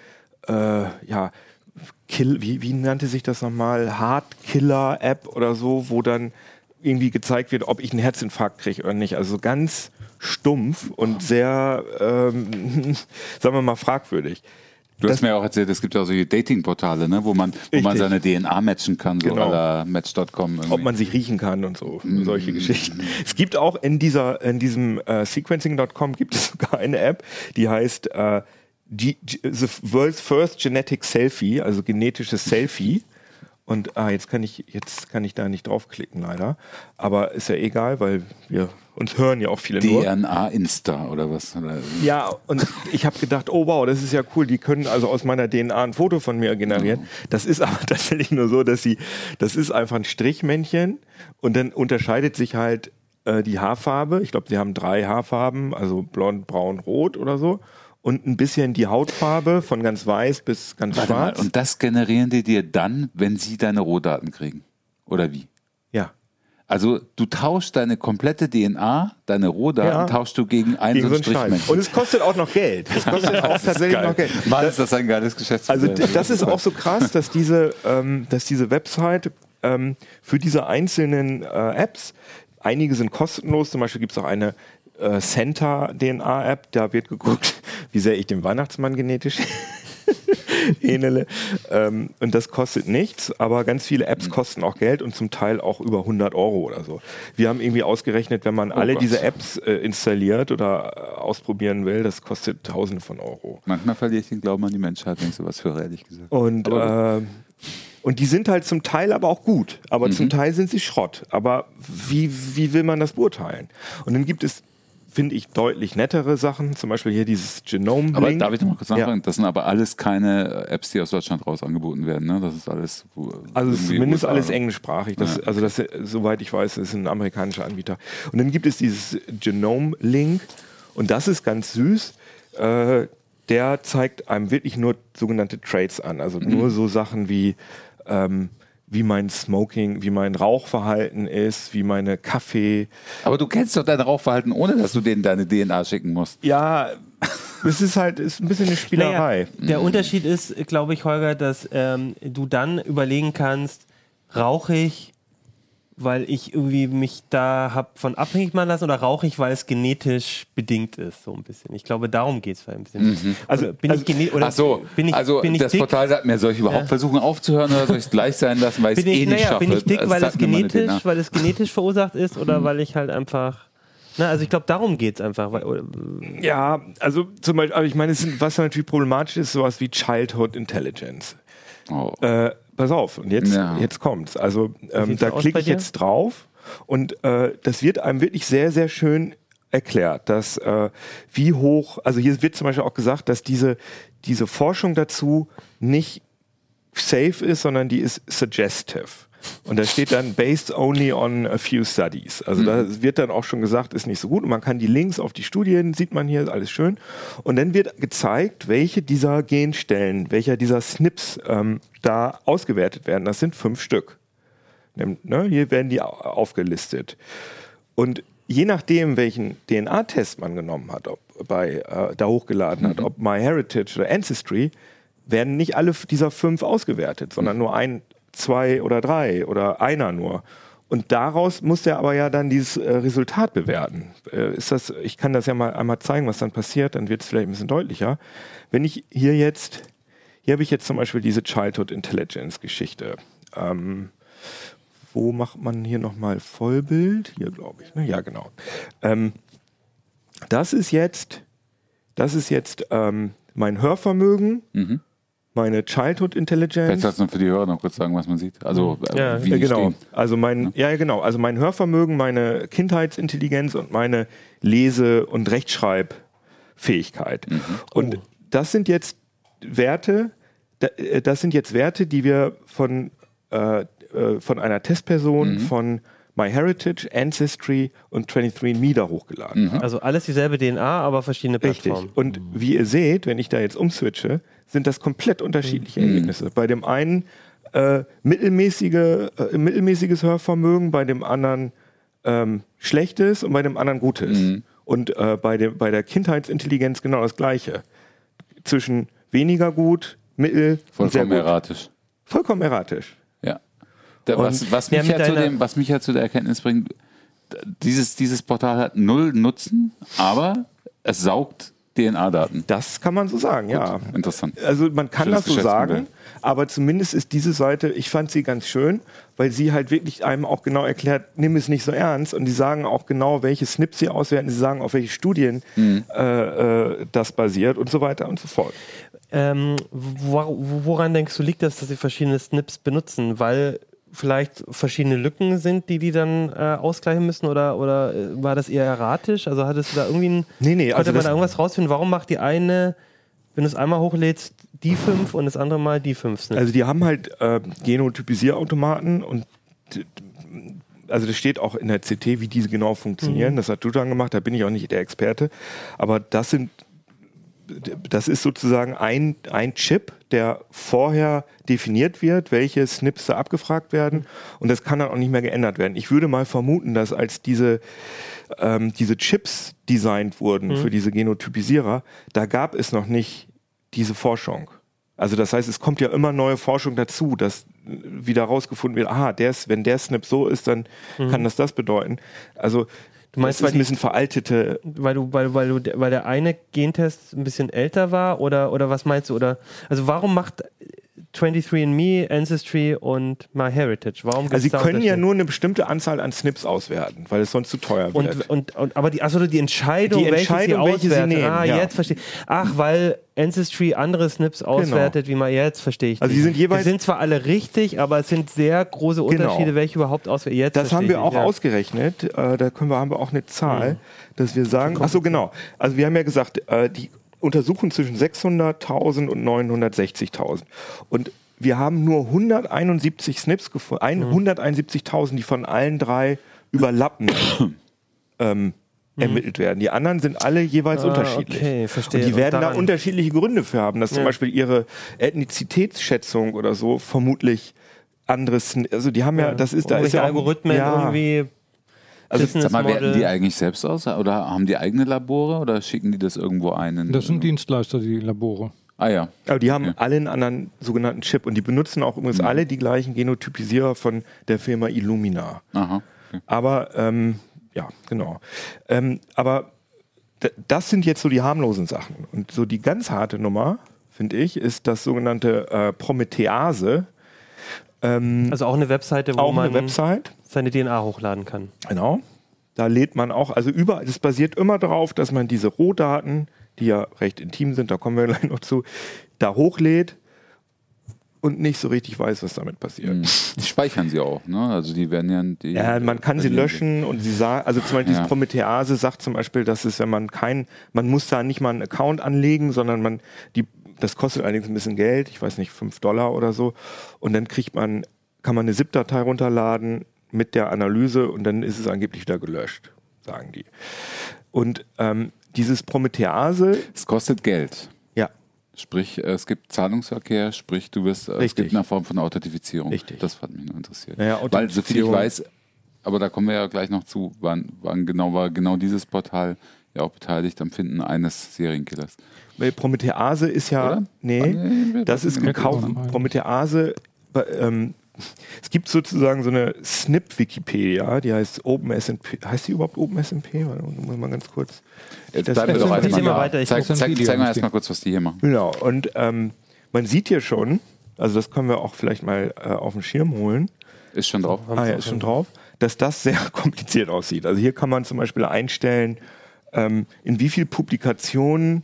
wie nannte sich das nochmal? Heart-Killer-App oder so, wo dann irgendwie gezeigt wird, ob ich einen Herzinfarkt kriege oder nicht. Also ganz stumpf und sehr, sagen wir mal, fragwürdig. Du hast mir auch erzählt, es gibt ja solche Dating-Portale, ne, wo man seine DNA matchen kann, so à la Match.com. Irgendwie. Ob man sich riechen kann und so, solche Geschichten. Es gibt auch in diesem Sequencing.com gibt es sogar eine App, die heißt The World's First Genetic Selfie, also genetisches Selfie. Und jetzt kann ich da nicht draufklicken, leider. Aber ist ja egal, weil wir uns hören ja auch viele nur. DNA-Insta oder was? Ja, und ich habe gedacht, oh wow, das ist ja cool, die können also aus meiner DNA ein Foto von mir generieren. Das ist aber tatsächlich nur so, das ist einfach ein Strichmännchen, und dann unterscheidet sich halt die Haarfarbe. Ich glaube, sie haben 3 Haarfarben, also blond, braun, rot oder so. Und ein bisschen die Hautfarbe von ganz weiß bis ganz Warte schwarz. mal, und das generieren die dir dann, wenn sie deine Rohdaten kriegen? Oder wie? Ja. Also du tauschst deine komplette DNA, deine Rohdaten, tauschst du gegen so ein Strichmännchen. Und es kostet auch noch Geld. Es kostet auch tatsächlich noch Geld. Mann, ist das ein geiles Geschäftsmodell. Also das ist auch so krass, dass diese Website für diese einzelnen Apps, einige sind kostenlos, zum Beispiel gibt es auch eine Center-DNA-App, da wird geguckt, wie sehr ich dem Weihnachtsmann genetisch ähnele. Und das kostet nichts, aber ganz viele Apps kosten auch Geld und zum Teil auch über 100 Euro oder so. Wir haben irgendwie ausgerechnet, wenn man alle diese Apps installiert oder ausprobieren will, das kostet Tausende von Euro. Manchmal verliere ich den Glauben an die Menschheit, wenn ich sowas höre, ehrlich gesagt. Und die sind halt zum Teil aber auch gut, aber zum Teil sind sie Schrott. Aber wie will man das beurteilen? Und dann gibt es, finde ich, deutlich nettere Sachen, zum Beispiel hier dieses Genome-Link. Aber darf ich noch mal kurz nachfragen? Das sind aber alles keine Apps, die aus Deutschland raus angeboten werden, ne? Das ist alles... Also zumindest alles englischsprachig. Also das, soweit ich weiß, ist ein amerikanischer Anbieter. Und dann gibt es dieses Genome-Link und das ist ganz süß. Der zeigt einem wirklich nur sogenannte Traits an. Also nur so Sachen wie mein Smoking, wie mein Rauchverhalten ist, wie meine Kaffee. Aber du kennst doch dein Rauchverhalten, ohne dass du denen deine DNA schicken musst. Ja, es ist ein bisschen eine Spielerei. Naja, der Unterschied ist, glaube ich, Holger, dass du dann überlegen kannst, rauche ich, weil ich irgendwie mich da habe von abhängig machen lassen, oder rauche ich, weil es genetisch bedingt ist, so ein bisschen. Ich glaube, darum geht es ein bisschen. Also bin ich das dick? Portal sagt mir, soll ich überhaupt versuchen aufzuhören oder soll ich es gleich sein lassen, weil ich es nicht schaffe? Bin ich dick, Das weil sagt es genetisch verursacht ist, oder weil ich halt einfach... Also ich glaube, darum geht es einfach. Ja, also zum Beispiel, aber ich meine, was natürlich problematisch ist, sowas wie Childhood Intelligence. Oh. Pass auf, und jetzt kommt's. Also da klicke ich jetzt drauf und das wird einem wirklich sehr, sehr schön erklärt, dass wie hoch, also hier wird zum Beispiel auch gesagt, dass diese Forschung dazu nicht safe ist, sondern die ist suggestive. Und da steht dann based only on a few studies. Also da wird dann auch schon gesagt, ist nicht so gut. Und man kann die Links auf die Studien, sieht man hier, alles schön. Und dann wird gezeigt, welche dieser Genstellen, welcher dieser SNPs da ausgewertet werden. Das sind 5 Stück. Hier werden die aufgelistet. Und je nachdem, welchen DNA-Test man genommen hat, da hochgeladen hat, ob MyHeritage oder Ancestry, werden nicht alle dieser 5 ausgewertet, sondern nur 1, 2 oder 3 oder einer nur. Und daraus muss der aber ja dann dieses Resultat bewerten. Ich kann das ja mal einmal zeigen, was dann passiert, dann wird es vielleicht ein bisschen deutlicher. Wenn ich hier habe ich jetzt zum Beispiel diese Childhood Intelligence Geschichte. Wo macht man hier nochmal Vollbild? Hier, glaube ich. Ne? Ja, genau. Das ist jetzt mein Hörvermögen, meine Childhood Intelligence. Vielleicht sollst du für die Hörer noch kurz sagen, was man sieht. Also wie die genau. stehen. Also mein Hörvermögen, meine Kindheitsintelligenz und meine Lese- und Rechtschreibfähigkeit. Und das sind jetzt Werte, die wir von einer Testperson von MyHeritage, Ancestry und 23andMe da hochgeladen haben. Also alles dieselbe DNA, aber verschiedene Plattformen. Richtig. Und wie ihr seht, wenn ich da jetzt umswitche, sind das komplett unterschiedliche Ergebnisse. Bei dem einen mittelmäßiges Hörvermögen, bei dem anderen schlechtes und bei dem anderen gutes. Und bei der Kindheitsintelligenz genau das Gleiche. Zwischen weniger gut, mittel und sehr gut. Erratisch. Vollkommen erratisch. Ja. Was mich ja zu der Erkenntnis bringt, dieses Portal hat 0 Nutzen, aber es saugt DNA-Daten. Das kann man so sagen, ja. Interessant. Also man kann Schönes das so sagen, Geschäftsmodell. aber zumindest ist diese Seite, ich fand sie ganz schön, weil sie halt wirklich einem auch genau erklärt, nimm es nicht so ernst, und die sagen auch genau, welche SNPs sie auswerten, sie sagen, auf welche Studien das basiert und so weiter und so fort. Woran denkst du, liegt das, dass sie verschiedene SNPs benutzen? Weil vielleicht verschiedene Lücken sind, die dann ausgleichen müssen, oder war das eher erratisch? Also hattest du da irgendwie konnte man da irgendwas rausfinden? Warum macht die eine, wenn du es einmal hochlädst, die 5 und das andere Mal die 5 SNPs? Also die haben halt Genotypisierautomaten und also das steht auch in der CT, wie diese genau funktionieren. Das hat Dudan gemacht, da bin ich auch nicht der Experte. Aber das ist sozusagen ein Chip, der vorher definiert wird, welche SNPs da abgefragt werden, und das kann dann auch nicht mehr geändert werden. Ich würde mal vermuten, dass als diese Chips designt wurden für diese Genotypisierer, da gab es noch nicht diese Forschung. Also das heißt, es kommt ja immer neue Forschung dazu, dass wieder rausgefunden wird, wenn der SNP so ist, dann kann das bedeuten. Also Du meinst, das ist ein bisschen veraltete... Weil der eine Gentest ein bisschen älter war oder was meinst du? Oder, also warum macht 23andMe, Ancestry und MyHeritage? Warum Also sie können ja nur eine bestimmte Anzahl an SNPs auswerten, weil es sonst zu teuer wird. Aber die Entscheidung, welche sie nehmen. Jetzt verstehe ich. Ach, weil Ancestry andere SNPs auswertet, wie man jetzt verstehe ich. Also die sind zwar alle richtig, aber es sind sehr große Unterschiede, welche überhaupt auswerten. Jetzt das haben wir auch ausgerechnet. Da haben wir auch eine Zahl, dass wir sagen, ach so, genau. Also wir haben ja gesagt, die untersuchen zwischen 600.000 und 960.000. Und wir haben nur 171 SNPs gefunden, 171.000, die von allen 3 überlappend ermittelt werden. Die anderen sind alle jeweils unterschiedlich. Okay, verstehe. Und die werden da unterschiedliche Gründe für haben, dass zum Beispiel ihre Ethnizitätsschätzung oder so vermutlich anderes, also die haben das ist da ist ja Algorithmen irgendwie. Also sag mal, werten die eigentlich selbst aus oder haben die eigene Labore oder schicken die das irgendwo ein? Das sind Dienstleister, die Labore. Ah ja. Aber die haben alle einen anderen sogenannten Chip und die benutzen auch übrigens alle die gleichen Genotypisierer von der Firma Illumina. Aha. Okay. Aber ja, genau. Aber das sind jetzt so die harmlosen Sachen. Und so die ganz harte Nummer, finde ich, ist das sogenannte Promethease. Also auch eine Webseite, wo man seine DNA hochladen kann. Genau. Da lädt man auch, also überall, das basiert immer darauf, dass man diese Rohdaten, die ja recht intim sind, da kommen wir gleich noch zu, da hochlädt und nicht so richtig weiß, was damit passiert. Die speichern sie auch, ne? Also die werden ja... man kann sie löschen und sie sagen, also zum Beispiel dieses Promethease sagt zum Beispiel, dass es, wenn man man muss da nicht mal einen Account anlegen, sondern das kostet allerdings ein bisschen Geld, ich weiß nicht, $5 oder so, und dann kann man eine ZIP-Datei runterladen mit der Analyse und dann ist es angeblich wieder gelöscht, sagen die. Und dieses Promethease... Es kostet Geld. Ja. Sprich, es gibt Zahlungsverkehr, sprich, es gibt eine Form von Authentifizierung. Richtig. Das hat mich nur interessiert. Naja, weil, soviel ich weiß, aber da kommen wir ja gleich noch zu, war genau dieses Portal ja auch beteiligt am Finden eines Serienkillers. Weil Promethease ist ja... Oder? Das ist gekauft. Promethease... es gibt sozusagen so eine SNP-Wikipedia, die heißt OpenSNP. Heißt die überhaupt OpenSNP? Muss mal ganz kurz... Bleiben wir doch erstmal da. Zeig mal erstmal kurz, was die hier machen. Genau, und man sieht hier schon, also das können wir auch vielleicht mal auf den Schirm holen. Ist schon drauf. Ist schon drauf. Dass das sehr kompliziert aussieht. Also hier kann man zum Beispiel einstellen, in wie viel Publikationen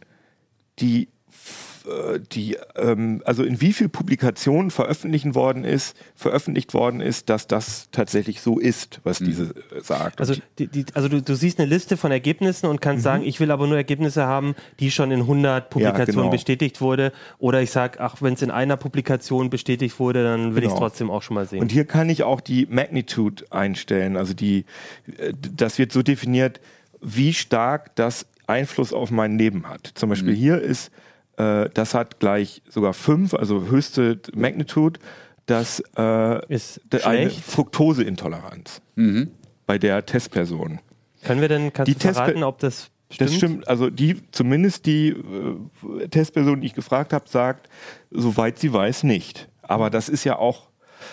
also in wie viel Publikationen veröffentlicht worden ist, dass das tatsächlich so ist, was diese sagt. Also, du siehst eine Liste von Ergebnissen und kannst sagen, ich will aber nur Ergebnisse haben, die schon in 100 Publikationen bestätigt wurde. Oder ich sage, wenn es in einer Publikation bestätigt wurde, dann will ich es trotzdem auch schon mal sehen. Und hier kann ich auch die Magnitude einstellen. Also das wird so definiert, wie stark das Einfluss auf mein Leben hat. Zum Beispiel hier ist das hat gleich sogar 5, also höchste Magnitude. Das ist eine Fructoseintoleranz bei der Testperson. Kannst du verraten, ob das stimmt? Das stimmt, also zumindest die Testperson, die ich gefragt habe, sagt, soweit sie weiß, nicht. Aber das ist ja auch...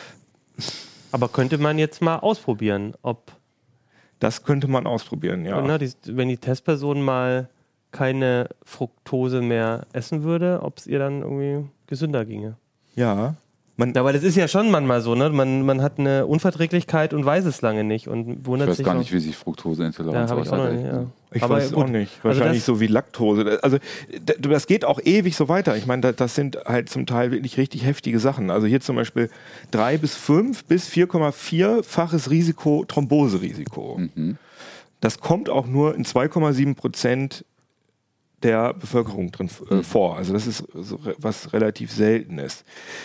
Aber könnte man jetzt mal ausprobieren, ob... Das könnte man ausprobieren, ja. Wenn die Testperson mal keine Fructose mehr essen würde, ob es ihr dann irgendwie gesünder ginge. Ja. Aber das ist ja schon manchmal so, ne? Man hat eine Unverträglichkeit und weiß es lange nicht und wundert sich. Ich weiß gar nicht, wie sich Fructoseintoleranz aussieht. Ich weiß auch nicht. Wahrscheinlich so wie Laktose. Also das geht auch ewig so weiter. Ich meine, das sind halt zum Teil wirklich richtig heftige Sachen. Also hier zum Beispiel 3 bis 5 bis 4,4-faches Risiko, Thromboserisiko. Das kommt auch nur in 2,7% der Bevölkerung drin vor. Also das ist so was relativ Seltenes.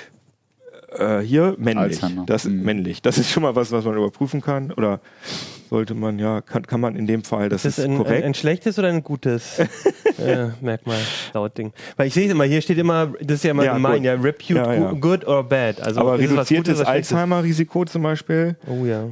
Hier männlich. Männlich. Das ist schon mal was man überprüfen kann. Oder sollte man, kann man in dem Fall, das ist korrekt. Ein schlechtes oder ein gutes Merkmal, laut Ding? Weil ich sehe es immer, hier steht immer, das ist ja immer gemein, repute good or bad. Also aber reduziertes Alzheimer-Risiko zum Beispiel. Oh ja.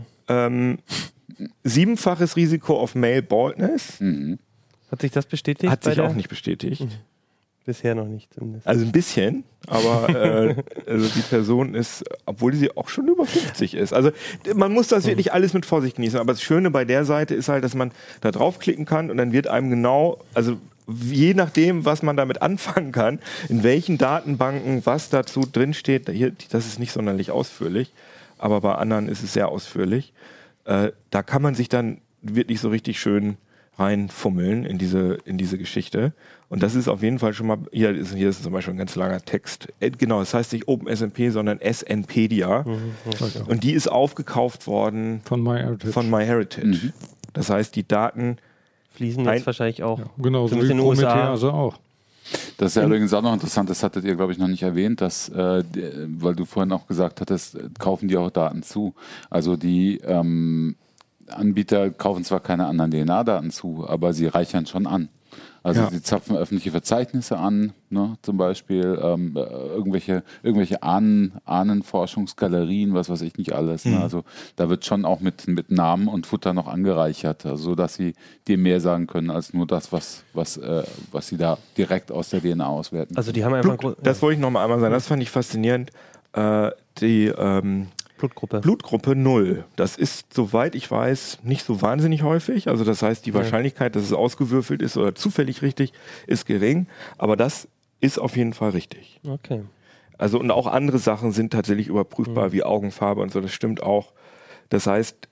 7-faches Risiko auf Male Baldness. Hat sich das bestätigt? Hat sich auch nicht bestätigt. Bisher noch nicht zumindest. Also ein bisschen, aber also die Person ist, obwohl sie auch schon über 50 ist. Also man muss das wirklich alles mit Vorsicht genießen. Aber das Schöne bei der Seite ist halt, dass man da draufklicken kann und dann wird einem genau, also je nachdem, was man damit anfangen kann, in welchen Datenbanken was dazu drinsteht, hier, das ist nicht sonderlich ausführlich, aber bei anderen ist es sehr ausführlich. Da kann man sich dann wirklich so richtig schön reinfummeln in diese Geschichte. Und das ist auf jeden Fall schon mal, hier ist zum Beispiel ein ganz langer Text. Genau, das heißt nicht OpenSNP, sondern SNpedia. Und die ist aufgekauft worden von MyHeritage. Mhm. Das heißt, die Daten fließen jetzt wahrscheinlich auch. Ja, genau, so wie in den USA. also auch. Das ist ja übrigens auch noch interessant, das hattet ihr, glaube ich, noch nicht erwähnt, dass, weil du vorhin auch gesagt hattest, kaufen die auch Daten zu. Also die Anbieter kaufen zwar keine anderen DNA-Daten zu, aber sie reichern schon an. Also sie zapfen öffentliche Verzeichnisse an, ne, zum Beispiel irgendwelche Ahnenforschungsgalerien, was weiß ich nicht alles. Ne? Also da wird schon auch mit Namen und Futter noch angereichert, also dass sie dir mehr sagen können als nur das, was sie da direkt aus der DNA auswerten. Also die haben einfach das wollte ich noch mal einmal sagen, das fand ich faszinierend. Die Blutgruppe 0. Das ist, soweit ich weiß, nicht so wahnsinnig häufig. Also das heißt, die Wahrscheinlichkeit, dass es ausgewürfelt ist oder zufällig richtig, ist gering. Aber das ist auf jeden Fall richtig. Okay. Also und auch andere Sachen sind tatsächlich überprüfbar, wie Augenfarbe und so. Das stimmt auch. Das heißt,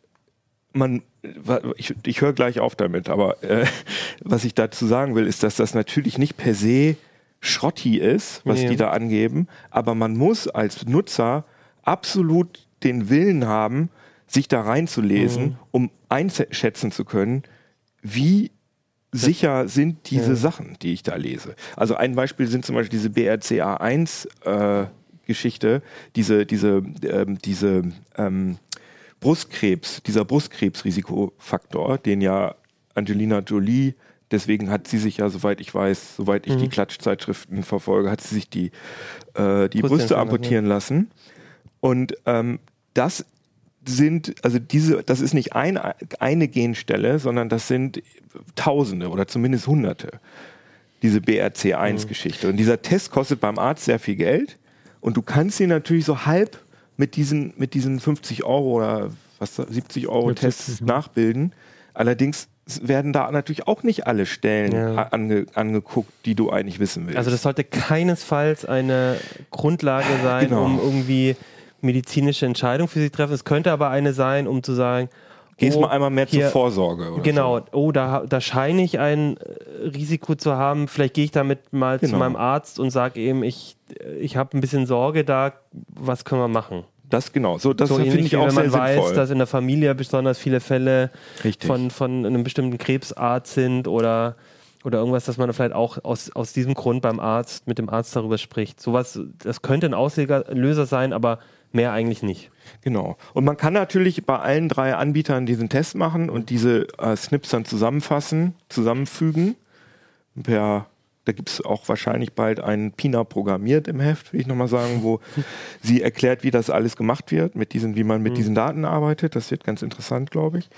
ich höre gleich auf damit, aber was ich dazu sagen will, ist, dass das natürlich nicht per se Schrotti ist, was die da angeben. Aber man muss als Nutzer absolut den Willen haben, sich da reinzulesen, um einschätzen zu können, wie sicher sind diese Sachen, die ich da lese. Also ein Beispiel sind zum Beispiel diese BRCA1 Geschichte, dieser Brustkrebsrisikofaktor, den ja Angelina Jolie, deswegen hat sie sich ja, soweit ich weiß, soweit ich die Klatschzeitschriften verfolge, hat sie sich die Brüste amputieren lassen. Und das ist nicht eine Genstelle, sondern das sind Tausende oder zumindest Hunderte, diese BRCA1-Geschichte. Und dieser Test kostet beim Arzt sehr viel Geld und du kannst ihn natürlich so halb mit diesen 50 Euro oder 70 Euro Tests nachbilden. Allerdings werden da natürlich auch nicht alle Stellen angeguckt, die du eigentlich wissen willst. Also das sollte keinesfalls eine Grundlage sein, um irgendwie medizinische Entscheidung für sich zu treffen. Es könnte aber eine sein, um zu sagen, gehst mal einmal mehr zur Vorsorge. Oder genau, so. Da scheine ich ein Risiko zu haben. Vielleicht gehe ich damit mal zu meinem Arzt und sage ihm, ich habe ein bisschen Sorge da, was können wir machen? Das finde ich auch sehr sinnvoll. Wenn man weiß, dass in der Familie besonders viele Fälle von einem bestimmten Krebsart sind oder irgendwas, dass man vielleicht auch aus diesem Grund mit dem Arzt darüber spricht. Sowas, das könnte ein Auslöser sein, aber mehr eigentlich nicht. Genau. Und man kann natürlich bei allen 3 Anbietern diesen Test machen und diese Snips dann zusammenfügen. Da gibt es auch wahrscheinlich bald einen Pina programmiert im Heft, will ich nochmal sagen, wo sie erklärt, wie das alles gemacht wird, wie man mit diesen Daten arbeitet. Das wird ganz interessant, glaube ich.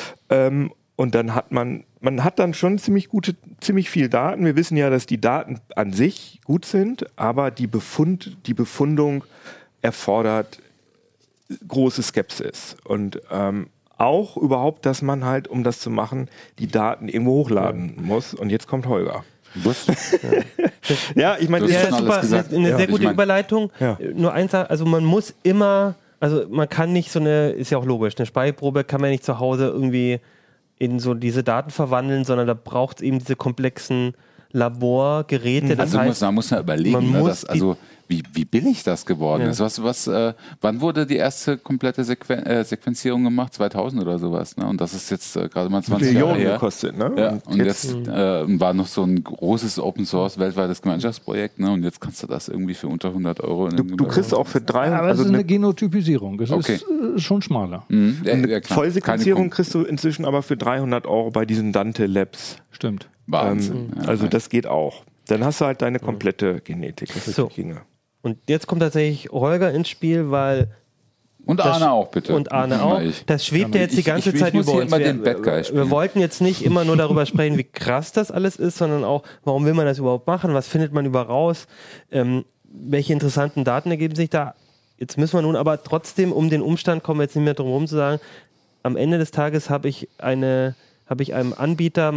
Und dann hat man hat dann schon ziemlich viel Daten. Wir wissen ja, dass die Daten an sich gut sind, aber die Befundung erfordert große Skepsis. Und auch überhaupt, dass man halt, um das zu machen, die Daten irgendwo hochladen muss. Und jetzt kommt Holger. Was? Ja, ich meine, das ist super, eine sehr gute Überleitung. Ja. Nur eins, also man muss immer, also man kann nicht ist ja auch logisch, eine Speichelprobe kann man nicht zu Hause irgendwie in so diese Daten verwandeln, sondern da braucht es eben diese komplexen Laborgeräte. Das heißt, man muss ja überlegen, wie billig das geworden ist. Wann wurde die erste komplette Sequenzierung gemacht? 2000 oder sowas. Ne? Und das ist jetzt gerade mal 20 Jahre her. Gekostet, ne? Ja, und jetzt war noch so ein großes Open Source weltweites Gemeinschaftsprojekt. Ne? Und jetzt kannst du das irgendwie für unter 100 Euro. Du kriegst auch für 300 Aber es ist eine Genotypisierung. Es ist schon schmaler. Vollsequenzierung kriegst du inzwischen aber für 300 Euro bei diesen Dante Labs. Stimmt. Wahnsinn. Also das geht auch. Dann hast du halt deine komplette Genetik. Das ist Und jetzt kommt tatsächlich Holger ins Spiel, weil Und Arne auch, bitte. Und Arne auch. Das schwebt ja jetzt die ganze Zeit über uns. Wir wollten jetzt nicht immer nur darüber sprechen, wie krass das alles ist, sondern auch, warum will man das überhaupt machen? Was findet man über raus? Welche interessanten Daten ergeben sich da? Jetzt müssen wir nun aber trotzdem um den Umstand kommen, jetzt nicht mehr drum herum zu sagen, am Ende des Tages habe ich einem Anbieter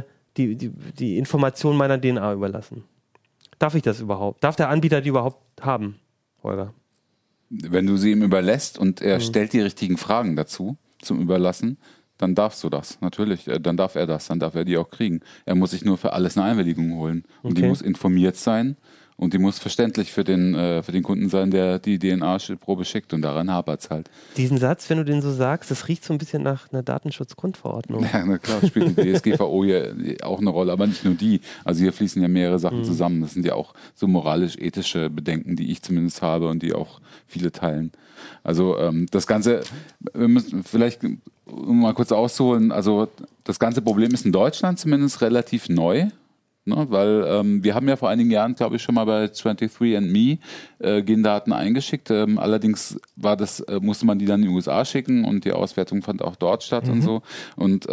die Information meiner DNA überlassen. Darf ich das überhaupt? Darf der Anbieter die überhaupt haben, Holger? Wenn du sie ihm überlässt und er stellt die richtigen Fragen dazu, zum Überlassen, dann darfst du das, natürlich. Dann darf er das, dann darf er die auch kriegen. Er muss sich nur für alles eine Einwilligung holen. Und die muss informiert sein und die muss verständlich für den Kunden sein, der die DNA-Probe schickt, und daran hapert es halt. Diesen Satz, wenn du den so sagst, das riecht so ein bisschen nach einer Datenschutzgrundverordnung. Ja, na klar, spielt die DSGVO hier auch eine Rolle, aber nicht nur die. Also hier fließen ja mehrere Sachen zusammen. Das sind ja auch so moralisch-ethische Bedenken, die ich zumindest habe und die auch viele teilen. Also das Ganze, wir müssen vielleicht, um mal kurz auszuholen, also das ganze Problem ist in Deutschland zumindest relativ neu. Ne, weil wir haben ja vor einigen Jahren, glaube ich, schon mal bei 23andMe Gendaten eingeschickt. Allerdings musste man die dann in die USA schicken und die Auswertung fand auch dort statt und so. Und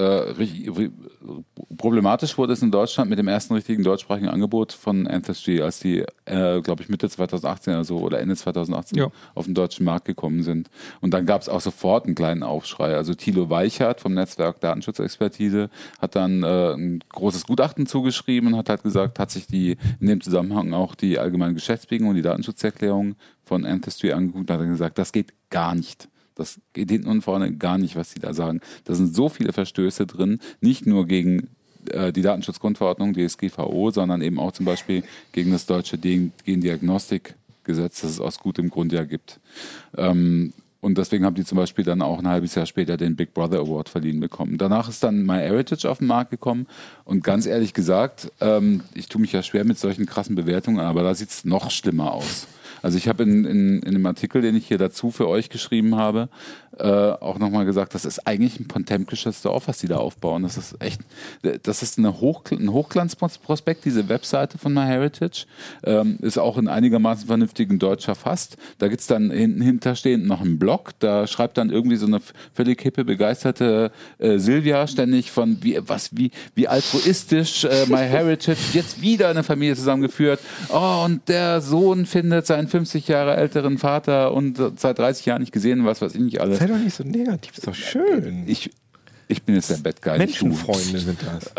problematisch wurde es in Deutschland mit dem ersten richtigen deutschsprachigen Angebot von Ancestry, als die, glaube ich, Mitte 2018 oder Ende 2018 auf den deutschen Markt gekommen sind. Und dann gab es auch sofort einen kleinen Aufschrei. Also Thilo Weichert vom Netzwerk Datenschutzexpertise hat dann ein großes Gutachten zugeschrieben und hat halt gesagt, hat sich in dem Zusammenhang auch die allgemeine Geschäftsbedingungen und die Datenschutzerklärung von Ancestry angeguckt und hat dann gesagt, das geht gar nicht. Das geht hinten und vorne gar nicht, was sie da sagen. Da sind so viele Verstöße drin, nicht nur gegen die Datenschutzgrundverordnung, DSGVO, sondern eben auch zum Beispiel gegen das deutsche Gendiagnostikgesetz, das es aus gutem Grund ja gibt. Und deswegen haben die zum Beispiel dann auch ein halbes Jahr später den Big Brother Award verliehen bekommen. Danach ist dann MyHeritage auf den Markt gekommen und ganz ehrlich gesagt, ich tue mich ja schwer mit solchen krassen Bewertungen, aber da sieht es noch schlimmer aus. Also ich habe in einem Artikel, den ich hier dazu für euch geschrieben habe, auch nochmal gesagt, das ist eigentlich ein potemkisches Dorf, was die da aufbauen. Das ist echt, das ist ein Hochglanzprospekt, diese Webseite von MyHeritage. Ist auch in einigermaßen vernünftigen Deutsch verfasst. Da gibt's dann hinterstehend noch einen Blog, da schreibt dann irgendwie so eine völlig hippe, begeisterte Silvia ständig von wie altruistisch MyHeritage jetzt wieder eine Familie zusammengeführt. Oh, und der Sohn findet seinen 50 Jahre älteren Vater und seit 30 Jahren nicht gesehen, was weiß ich nicht alles. Sei doch nicht so negativ, ist doch schön. Ich bin jetzt der Bad Guy. Menschenfreunde sind das.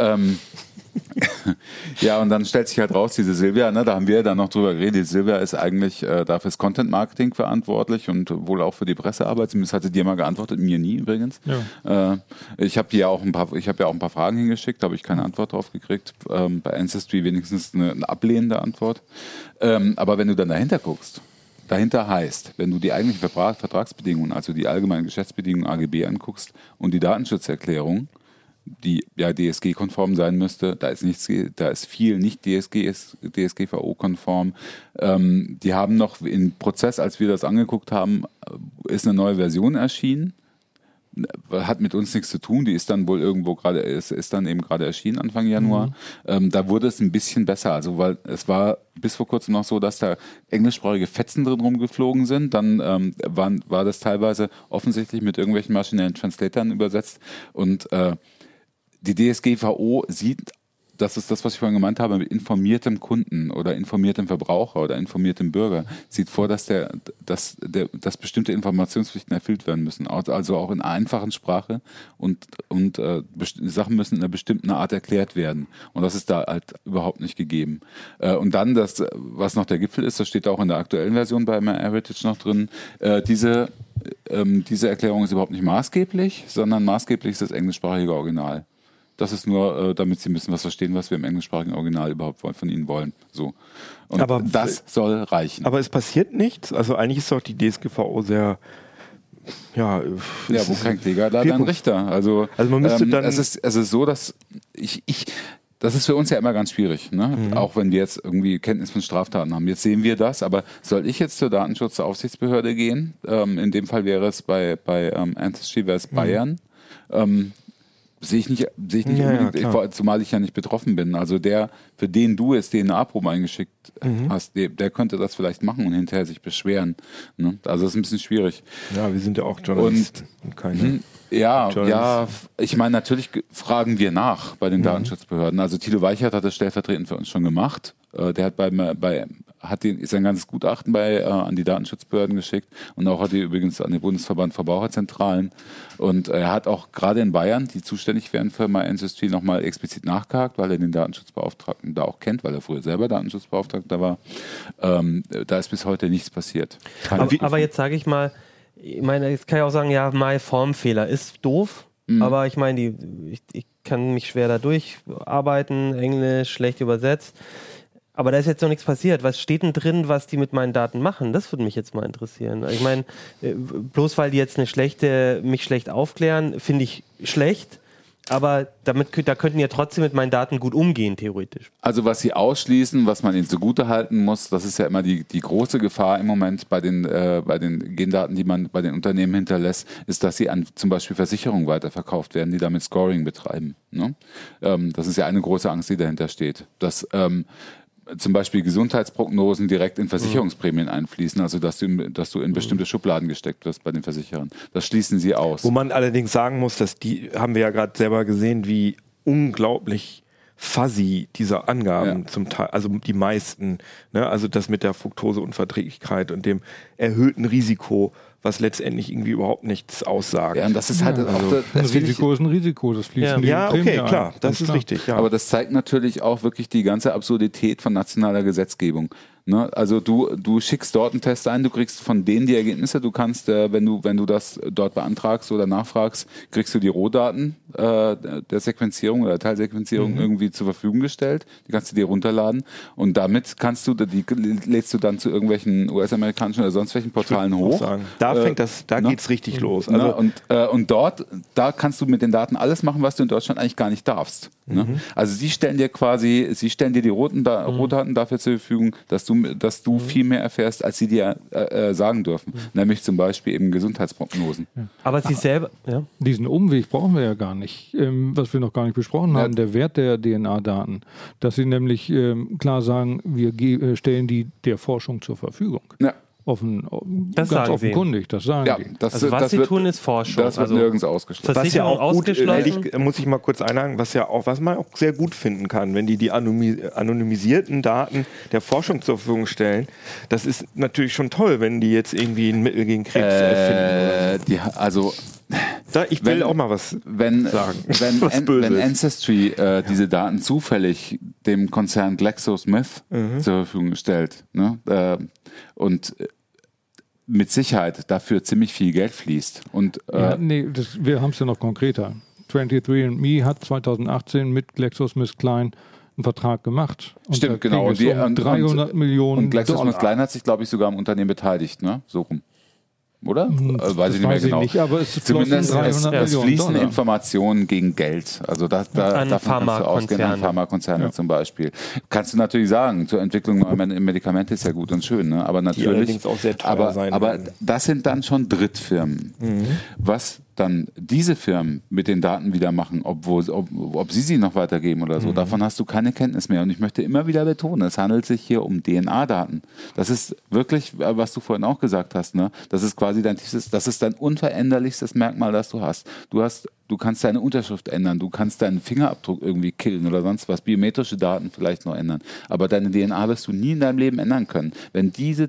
Ja, und dann stellt sich halt raus, diese Silvia, ne, da haben wir dann noch drüber geredet, die Silvia ist eigentlich dafür das Content-Marketing verantwortlich und wohl auch für die Pressearbeit, zumindest hatte dir mal geantwortet, mir nie übrigens. Ja. Ich habe ja auch ein paar Fragen hingeschickt, habe ich keine Antwort drauf gekriegt. Bei Ancestry wenigstens eine ablehnende Antwort. Aber wenn du dann dahinter guckst, dahinter heißt, wenn du die eigentlichen Vertragsbedingungen, also die allgemeinen Geschäftsbedingungen AGB anguckst und die Datenschutzerklärung, die ja DSG-konform sein müsste, da ist viel nicht DSGVO-konform. Die haben noch im Prozess, als wir das angeguckt haben, ist eine neue Version erschienen. Hat mit uns nichts zu tun, die ist dann wohl irgendwo gerade, ist dann eben gerade erschienen Anfang Januar. Da wurde es ein bisschen besser, also weil es war bis vor kurzem noch so, dass da englischsprachige Fetzen drin rumgeflogen sind, dann war das teilweise offensichtlich mit irgendwelchen maschinellen Translatoren übersetzt und die DSGVO sieht, das ist das, was ich vorhin gemeint habe, mit informiertem Kunden oder informiertem Verbraucher oder informiertem Bürger, sieht vor, dass bestimmte Informationspflichten erfüllt werden müssen. Also auch in einfachen Sprache und Sachen müssen in einer bestimmten Art erklärt werden. Und das ist da halt überhaupt nicht gegeben. Und dann das, was noch der Gipfel ist, das steht auch in der aktuellen Version bei MyHeritage noch drin, diese Erklärung ist überhaupt nicht maßgeblich, sondern maßgeblich ist das englischsprachige Original. Das ist nur, damit Sie ein bisschen was verstehen, was wir im englischsprachigen Original überhaupt von Ihnen wollen. So. Und aber das soll reichen. Aber es passiert nichts. Also eigentlich ist doch die DSGVO sehr, ja, wo kein Kläger, da ein Richter. Also man müsste dann. Es ist so, dass das ist für uns ja immer ganz schwierig, ne? Auch wenn wir jetzt irgendwie Kenntnis von Straftaten haben. Jetzt sehen wir das, aber soll ich jetzt zur Datenschutzaufsichtsbehörde gehen? In dem Fall wäre es bei Ancestry wäre es Bayern. Sehe ich nicht unbedingt, zumal ich ja nicht betroffen bin. Also der, für den du jetzt DNA-Proben eingeschickt hast, der könnte das vielleicht machen und hinterher sich beschweren. Ne? Also das ist ein bisschen schwierig. Ja, wir sind ja auch Journalisten und keine... Ja, ich meine, natürlich fragen wir nach bei den Datenschutzbehörden. Also Thilo Weichert hat das stellvertretend für uns schon gemacht. Der hat sein ganzes Gutachten an die Datenschutzbehörden geschickt und auch hat die übrigens an den Bundesverband Verbraucherzentralen. Und er hat auch gerade in Bayern, die zuständig wären für MyAncestry, nochmal explizit nachgehakt, weil er den Datenschutzbeauftragten da auch kennt, weil er früher selber Datenschutzbeauftragter war. Da ist bis heute nichts passiert. Aber jetzt sage ich mal, jetzt kann ich auch sagen, ja, Formfehler ist doof, aber ich meine, ich kann mich schwer da durcharbeiten, Englisch schlecht übersetzt. Aber da ist jetzt noch nichts passiert. Was steht denn drin, was die mit meinen Daten machen? Das würde mich jetzt mal interessieren. Ich meine, bloß weil die jetzt mich schlecht aufklären, finde ich schlecht. Aber da könnten ja trotzdem mit meinen Daten gut umgehen, theoretisch. Also was sie ausschließen, was man ihnen zugutehalten muss, das ist ja immer die große Gefahr im Moment bei den Gendaten, die man bei den Unternehmen hinterlässt, ist, dass sie an zum Beispiel Versicherungen weiterverkauft werden, die damit Scoring betreiben. Ne? Das ist ja eine große Angst, die dahinter steht. Dass zum Beispiel Gesundheitsprognosen direkt in Versicherungsprämien einfließen, also dass du in bestimmte Schubladen gesteckt wirst bei den Versicherern. Das schließen sie aus. Wo man allerdings sagen muss, dass haben wir ja gerade selber gesehen, wie unglaublich fuzzy diese Angaben zum Teil, also die meisten, ne? Also das mit der Fructoseunverträglichkeit und dem erhöhten Risiko, was letztendlich irgendwie überhaupt nichts aussagt. Ja, und das ist halt auch ein Risiko ist ein Risiko, das fließt in die Prämie ein. Klar, das ist richtig. Ja. Aber das zeigt natürlich auch wirklich die ganze Absurdität von nationaler Gesetzgebung. Ne? Also du schickst dort einen Test ein, du kriegst von denen die Ergebnisse, du kannst, wenn du das dort beantragst oder nachfragst, kriegst du die Rohdaten der Sequenzierung oder Teilsequenzierung irgendwie zur Verfügung gestellt, die kannst du dir runterladen und damit lädst du dann zu irgendwelchen US-amerikanischen oder sonst welchen Portalen hoch. Da geht's richtig los. Also und da kannst du mit den Daten alles machen, was du in Deutschland eigentlich gar nicht darfst. Ne? Also sie stellen dir die Rohdaten dafür zur Verfügung, dass du viel mehr erfährst, als sie dir sagen dürfen. Nämlich zum Beispiel eben Gesundheitsprognosen. Ja. Aber sie selber... Ja. Diesen Umweg brauchen wir ja gar nicht, was wir noch gar nicht besprochen haben, der Wert der DNA-Daten. Dass sie nämlich klar sagen, wir stellen die der Forschung zur Verfügung. Ja. Ganz offenkundig, das sagen die. Was sie tun, ist Forschung. Das wird nirgends ausgeschlossen. Was ja auch ausgeschlossen. Muss ich mal kurz einhaken, was man auch sehr gut finden kann, wenn die anonymisierten Daten der Forschung zur Verfügung stellen. Das ist natürlich schon toll, wenn die jetzt irgendwie ein Mittel gegen Krebs erfinden. Ich will auch mal was sagen. Wenn Ancestry diese Daten zufällig dem Konzern GlaxoSmith zur Verfügung stellt, ne, und mit Sicherheit dafür ziemlich viel Geld fließt. Und, wir haben es ja noch konkreter. 23andMe hat 2018 mit GlaxoSmithKline einen Vertrag gemacht. Und stimmt, genau. Und 300 Millionen und GlaxoSmithKline hat sich, glaube ich, sogar am Unternehmen beteiligt, ne? So rum. Oder? Weiß ich nicht mehr genau. Aber es zumindest es fließen $300 Informationen gegen Geld. Also davon kannst du ausgehen, an Pharmakonzerne zum Beispiel. Kannst du natürlich sagen, zur Entwicklung neuer Medikamente ist ja gut und schön, ne? Aber natürlich. Die allerdings auch sehr teuer sein aber das sind dann schon Drittfirmen. Was dann diese Firmen mit den Daten wieder machen, ob sie noch weitergeben oder so, davon hast du keine Kenntnis mehr. Und ich möchte immer wieder betonen, es handelt sich hier um DNA-Daten. Das ist wirklich, was du vorhin auch gesagt hast, ne? Das ist quasi das ist dein unveränderlichstes Merkmal, das du hast. Du kannst deine Unterschrift ändern, du kannst deinen Fingerabdruck irgendwie killen oder sonst was, biometrische Daten vielleicht noch ändern. Aber deine DNA wirst du nie in deinem Leben ändern können. Wenn diese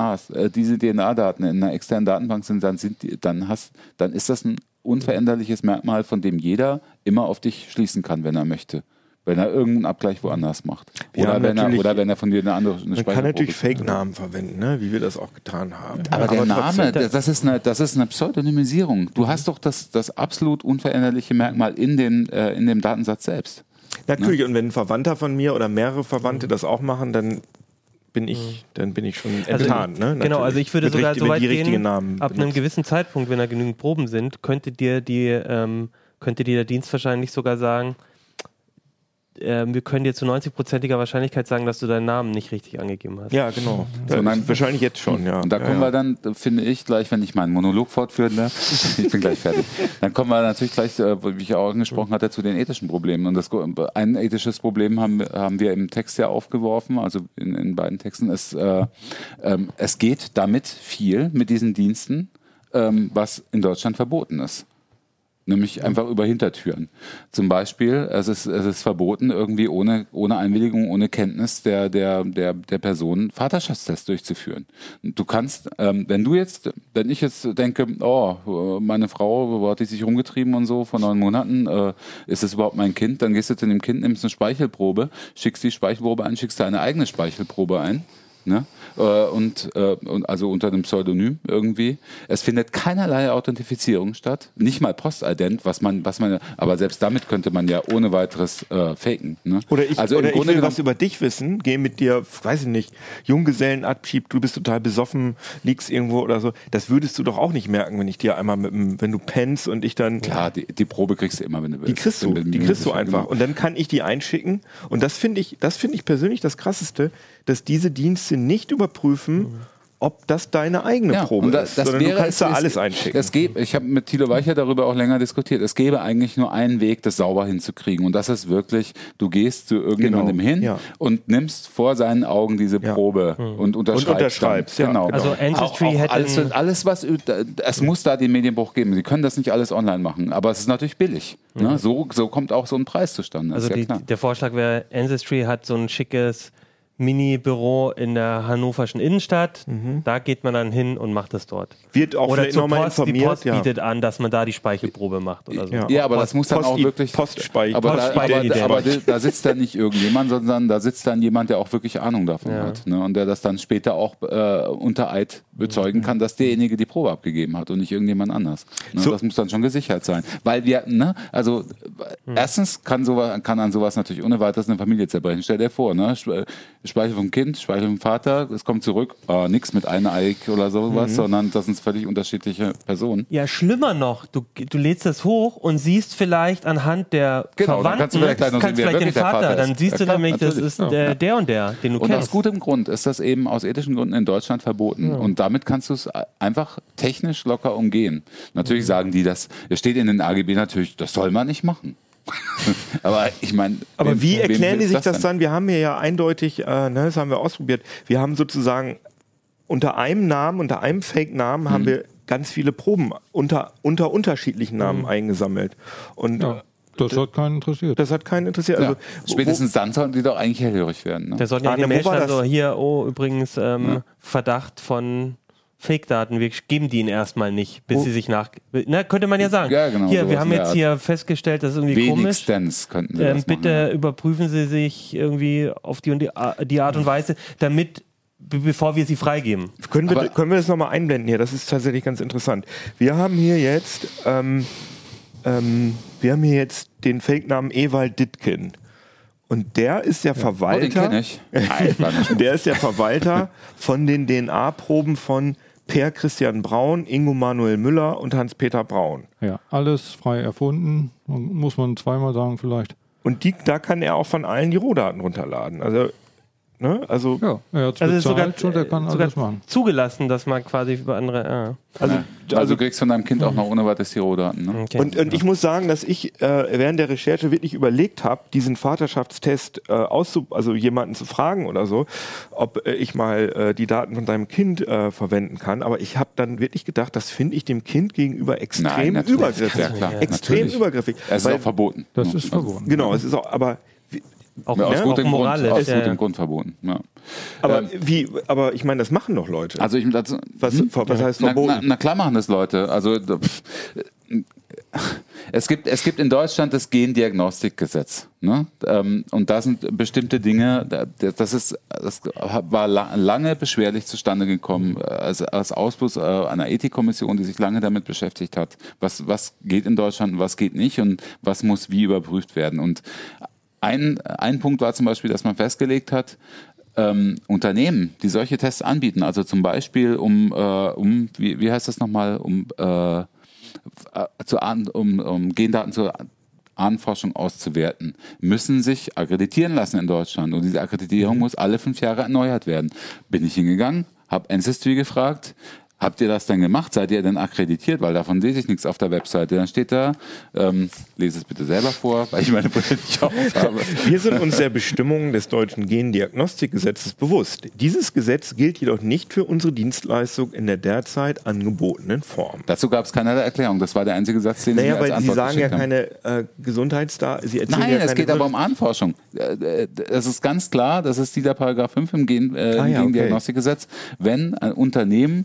DNA-Daten in einer externen Datenbank sind, dann ist das ein unveränderliches Merkmal, von dem jeder immer auf dich schließen kann, wenn er möchte. Wenn er irgendeinen Abgleich woanders macht. Oder wenn er von dir eine Man kann natürlich Fake-Namen verwenden, ne? Wie wir das auch getan haben. Aber der Name, das ist eine Pseudonymisierung. Du hast doch das absolut unveränderliche Merkmal in dem Datensatz selbst. Natürlich, und wenn ein Verwandter von mir oder mehrere Verwandte das auch machen, dann bin ich schon enttarnt. Ne? Genau, also ich würde sogar so weit gehen, ab einem gewissen Zeitpunkt, wenn da genügend Proben sind, könnte dir der Dienst wahrscheinlich sogar sagen, wir können dir zu 90%iger Wahrscheinlichkeit sagen, dass du deinen Namen nicht richtig angegeben hast. Ja, genau. Wahrscheinlich jetzt schon, ja. Und da kommen wir dann, finde ich, gleich, wenn ich meinen Monolog fortführen darf, ich bin gleich fertig, dann kommen wir natürlich gleich, wie ich auch angesprochen hatte, zu den ethischen Problemen. Und ein ethisches Problem haben wir im Text ja aufgeworfen, also in beiden Texten. Es geht damit viel mit diesen Diensten, was in Deutschland verboten ist. Nämlich einfach über Hintertüren. Zum Beispiel, es ist verboten, irgendwie ohne Einwilligung, ohne Kenntnis der Person Vaterschaftstests durchzuführen. Du kannst, wenn ich jetzt denke, meine Frau hat die sich rumgetrieben und so vor 9 Monaten, ist das überhaupt mein Kind? Dann gehst du zu dem Kind, nimmst eine Speichelprobe, schickst die Speichelprobe ein, schickst deine eigene Speichelprobe ein. Ne? Und also unter einem Pseudonym irgendwie. Es findet keinerlei Authentifizierung statt, nicht mal Postident, aber selbst damit könnte man ja ohne weiteres faken. Ne? Oder ich will was über dich wissen, gehe mit dir, weiß ich nicht, Junggesellenabschied, du bist total besoffen, liegst irgendwo oder so. Das würdest du doch auch nicht merken, wenn ich dir einmal wenn du pennst und ich dann... Klar, die Probe kriegst du immer, wenn du willst. Die kriegst du einfach. Genau. Und dann kann ich die einschicken. Und das finde ich persönlich das Krasseste, dass diese Dienste nicht überprüfen, ob das deine eigene Probe ist, sondern du kannst da alles einschicken. Ich habe mit Thilo Weicher darüber auch länger diskutiert. Es gäbe eigentlich nur einen Weg, das sauber hinzukriegen. Und das ist wirklich, du gehst zu irgendjemandem hin und nimmst vor seinen Augen diese Probe und unterschreibst. Genau. Also Ancestry hätte... Alles, es muss da den Medienbruch geben. Sie können das nicht alles online machen, aber es ist natürlich billig. Ne? So kommt auch so ein Preis zustande. Also der Vorschlag wäre, Ancestry hat so ein schickes Mini-Büro in der hannoverschen Innenstadt. Da geht man dann hin und macht das dort. Wird auch oder zur nochmal Post, informiert. Die Post bietet an, dass man da die Speichelprobe macht oder so. Ja, aber das muss dann auch wirklich... Aber da sitzt dann nicht irgendjemand, sondern da sitzt dann jemand, der auch wirklich Ahnung davon hat. Ne? Und der das dann später auch unter Eid bezeugen kann, dass derjenige die Probe abgegeben hat und nicht irgendjemand anders. Ne? Das muss dann schon gesichert sein. Weil wir, erstens kann an sowas natürlich ohne weiteres eine Familie zerbrechen. Stell dir vor, ne? Speichel vom Kind, Speichel vom Vater, es kommt zurück, nichts mit Eineig oder sowas, sondern das sind völlig unterschiedliche Personen. Ja, schlimmer noch, du lädst das hoch und siehst vielleicht anhand der Verwandten, kannst du vielleicht den Vater, dann siehst du nämlich, das ist der und der, den du kennst. Und aus gutem Grund ist das eben aus ethischen Gründen in Deutschland verboten. Und damit kannst du es einfach technisch locker umgehen. Natürlich sagen die das, es steht in den AGB natürlich, das soll man nicht machen. Aber ich meine... Aber wie erklären die sich das dann? Wir haben hier ja eindeutig, das haben wir ausprobiert, wir haben sozusagen unter einem Fake-Namen haben wir ganz viele Proben unter unterschiedlichen Namen eingesammelt. Und das hat keinen interessiert. Also, spätestens dann sollten die doch eigentlich hellhörig werden. Ne? Der sollte ja in der Mail schreiben, so hier, übrigens Verdacht von Fake-Daten, wir geben die ihnen erstmal nicht, bis sie sich könnte man ja sagen. Ja, genau, hier, wir haben jetzt hier festgestellt, das ist irgendwie komisch. Könnten sie das bitte machen, überprüfen Sie sich irgendwie auf die Art und Weise, damit, bevor wir sie freigeben. Können wir das nochmal einblenden hier? Das ist tatsächlich ganz interessant. Wir haben hier jetzt den Fake-Namen Ewald Dittgen. Und der ist der Verwalter. Den kenn ich. Der ist der Verwalter von den DNA-Proben von Per Christian Braun, Ingo Manuel Müller und Hans-Peter Braun. Ja, alles frei erfunden, muss man zweimal sagen vielleicht. Und da kann er auch von allen die Rohdaten runterladen. Also er hat es bezahlt und er kann alles machen. Zugelassen, dass man quasi über andere... Also du kriegst von deinem Kind auch noch ohne weiteres die Rohdaten. Ne? Okay. Und ich muss sagen, dass ich während der Recherche wirklich überlegt habe, diesen Vaterschaftstest jemanden zu fragen oder so, ob ich mal die Daten von seinem Kind verwenden kann. Aber ich habe dann wirklich gedacht, das finde ich dem Kind gegenüber extrem übergriffig. Ja, klar, extrem übergriffig. Es ist auch verboten. Das ist verboten. Genau, es ist auch, aber... aus gutem Grund verboten. Ja. Aber ich meine, das machen doch Leute. Also was heißt verboten? Na klar machen das Leute. Also es gibt in Deutschland das Gendiagnostikgesetz. Ne? Und da sind bestimmte Dinge, das war lange beschwerlich zustande gekommen, als Ausfluss einer Ethikkommission, die sich lange damit beschäftigt hat. Was geht in Deutschland und was geht nicht und was muss wie überprüft werden. Und ein Punkt war zum Beispiel, dass man festgelegt hat, Unternehmen, die solche Tests anbieten, also zum Beispiel wie heißt das nochmal, um Gendaten zu Ahnenforschung auszuwerten, müssen sich akkreditieren lassen in Deutschland. Und diese Akkreditierung muss alle 5 Jahre erneuert werden. Bin ich hingegangen, habe Ancestry gefragt, habt ihr das denn gemacht? Seid ihr denn akkreditiert? Weil davon sehe ich nichts auf der Webseite. Dann steht da, lese es bitte selber vor, weil ich meine Brille nicht auf habe. Wir sind uns der Bestimmungen des deutschen Gendiagnostikgesetzes bewusst. Dieses Gesetz gilt jedoch nicht für unsere Dienstleistung in der derzeit angebotenen Form. Dazu gab es keinerlei Erklärung. Das war der einzige Satz, den Sie mir als weil Antwort Sie sagen ja geschickt haben. keine Gesundheitsdaten. Nein, es geht aber um Ahnenforschung. Es ist ganz klar, das ist dieser Paragraph 5 im Gendiagnostikgesetz, wenn ein Unternehmen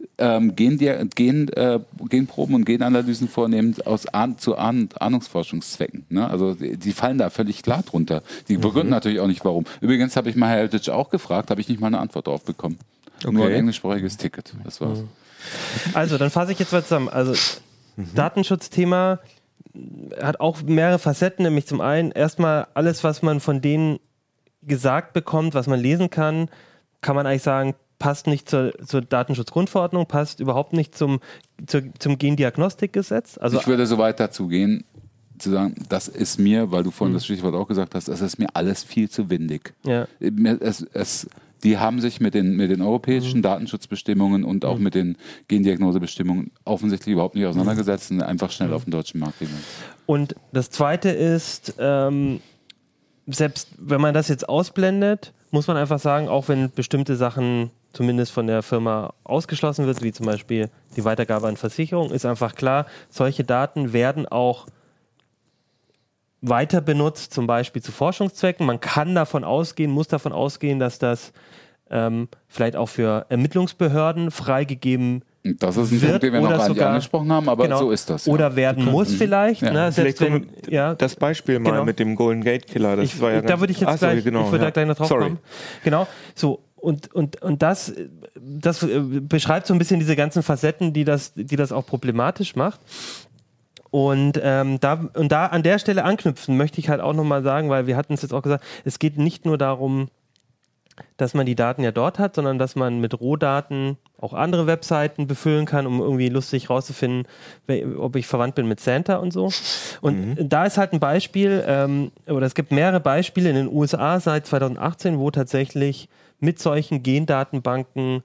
Genproben und Genanalysen vornehmen zu Ahnungsforschungszwecken. Ne? Also die fallen da völlig klar drunter. Die begründen natürlich auch nicht, warum. Übrigens habe ich mal Heritage auch gefragt, habe ich nicht mal eine Antwort drauf bekommen. Okay. Nur ein englischsprachiges Ticket. Das war's. Also, dann fasse ich jetzt mal zusammen. Also, Datenschutzthema hat auch mehrere Facetten, nämlich zum einen erstmal alles, was man von denen gesagt bekommt, was man lesen kann man eigentlich sagen, passt nicht zur Datenschutzgrundverordnung, passt überhaupt nicht zum Gendiagnostikgesetz. Also ich würde so weit dazu gehen, zu sagen, das ist mir, weil du vorhin das Stichwort auch gesagt hast, das ist mir alles viel zu windig. Ja. Die haben sich mit den europäischen Datenschutzbestimmungen und auch mit den Gendiagnosebestimmungen offensichtlich überhaupt nicht auseinandergesetzt und einfach schnell auf den deutschen Markt gegangen. Und das Zweite ist, selbst wenn man das jetzt ausblendet, muss man einfach sagen, auch wenn bestimmte Sachen zumindest von der Firma ausgeschlossen wird, wie zum Beispiel die Weitergabe an Versicherungen, ist einfach klar, solche Daten werden auch weiter benutzt, zum Beispiel zu Forschungszwecken. Man kann davon ausgehen, muss davon ausgehen, dass das vielleicht auch für Ermittlungsbehörden freigegeben wird. Das ist ein Punkt, den wir noch gar nicht angesprochen haben, aber so ist das. Ja. Oder werden muss vielleicht. Ja. Ne, selbst vielleicht das Beispiel mal mit dem Golden Gate Killer. Das war ja da würde ich jetzt gleich noch drauf kommen. Genau, so. Und das beschreibt so ein bisschen diese ganzen Facetten, die das auch problematisch macht. Und da an der Stelle anknüpfen möchte ich halt auch nochmal sagen, weil wir hatten es jetzt auch gesagt, es geht nicht nur darum, dass man die Daten ja dort hat, sondern dass man mit Rohdaten auch andere Webseiten befüllen kann, um irgendwie lustig rauszufinden, ob ich verwandt bin mit Santa und so. Und da ist halt ein Beispiel, oder es gibt mehrere Beispiele in den USA seit 2018, wo tatsächlich mit solchen Gendatenbanken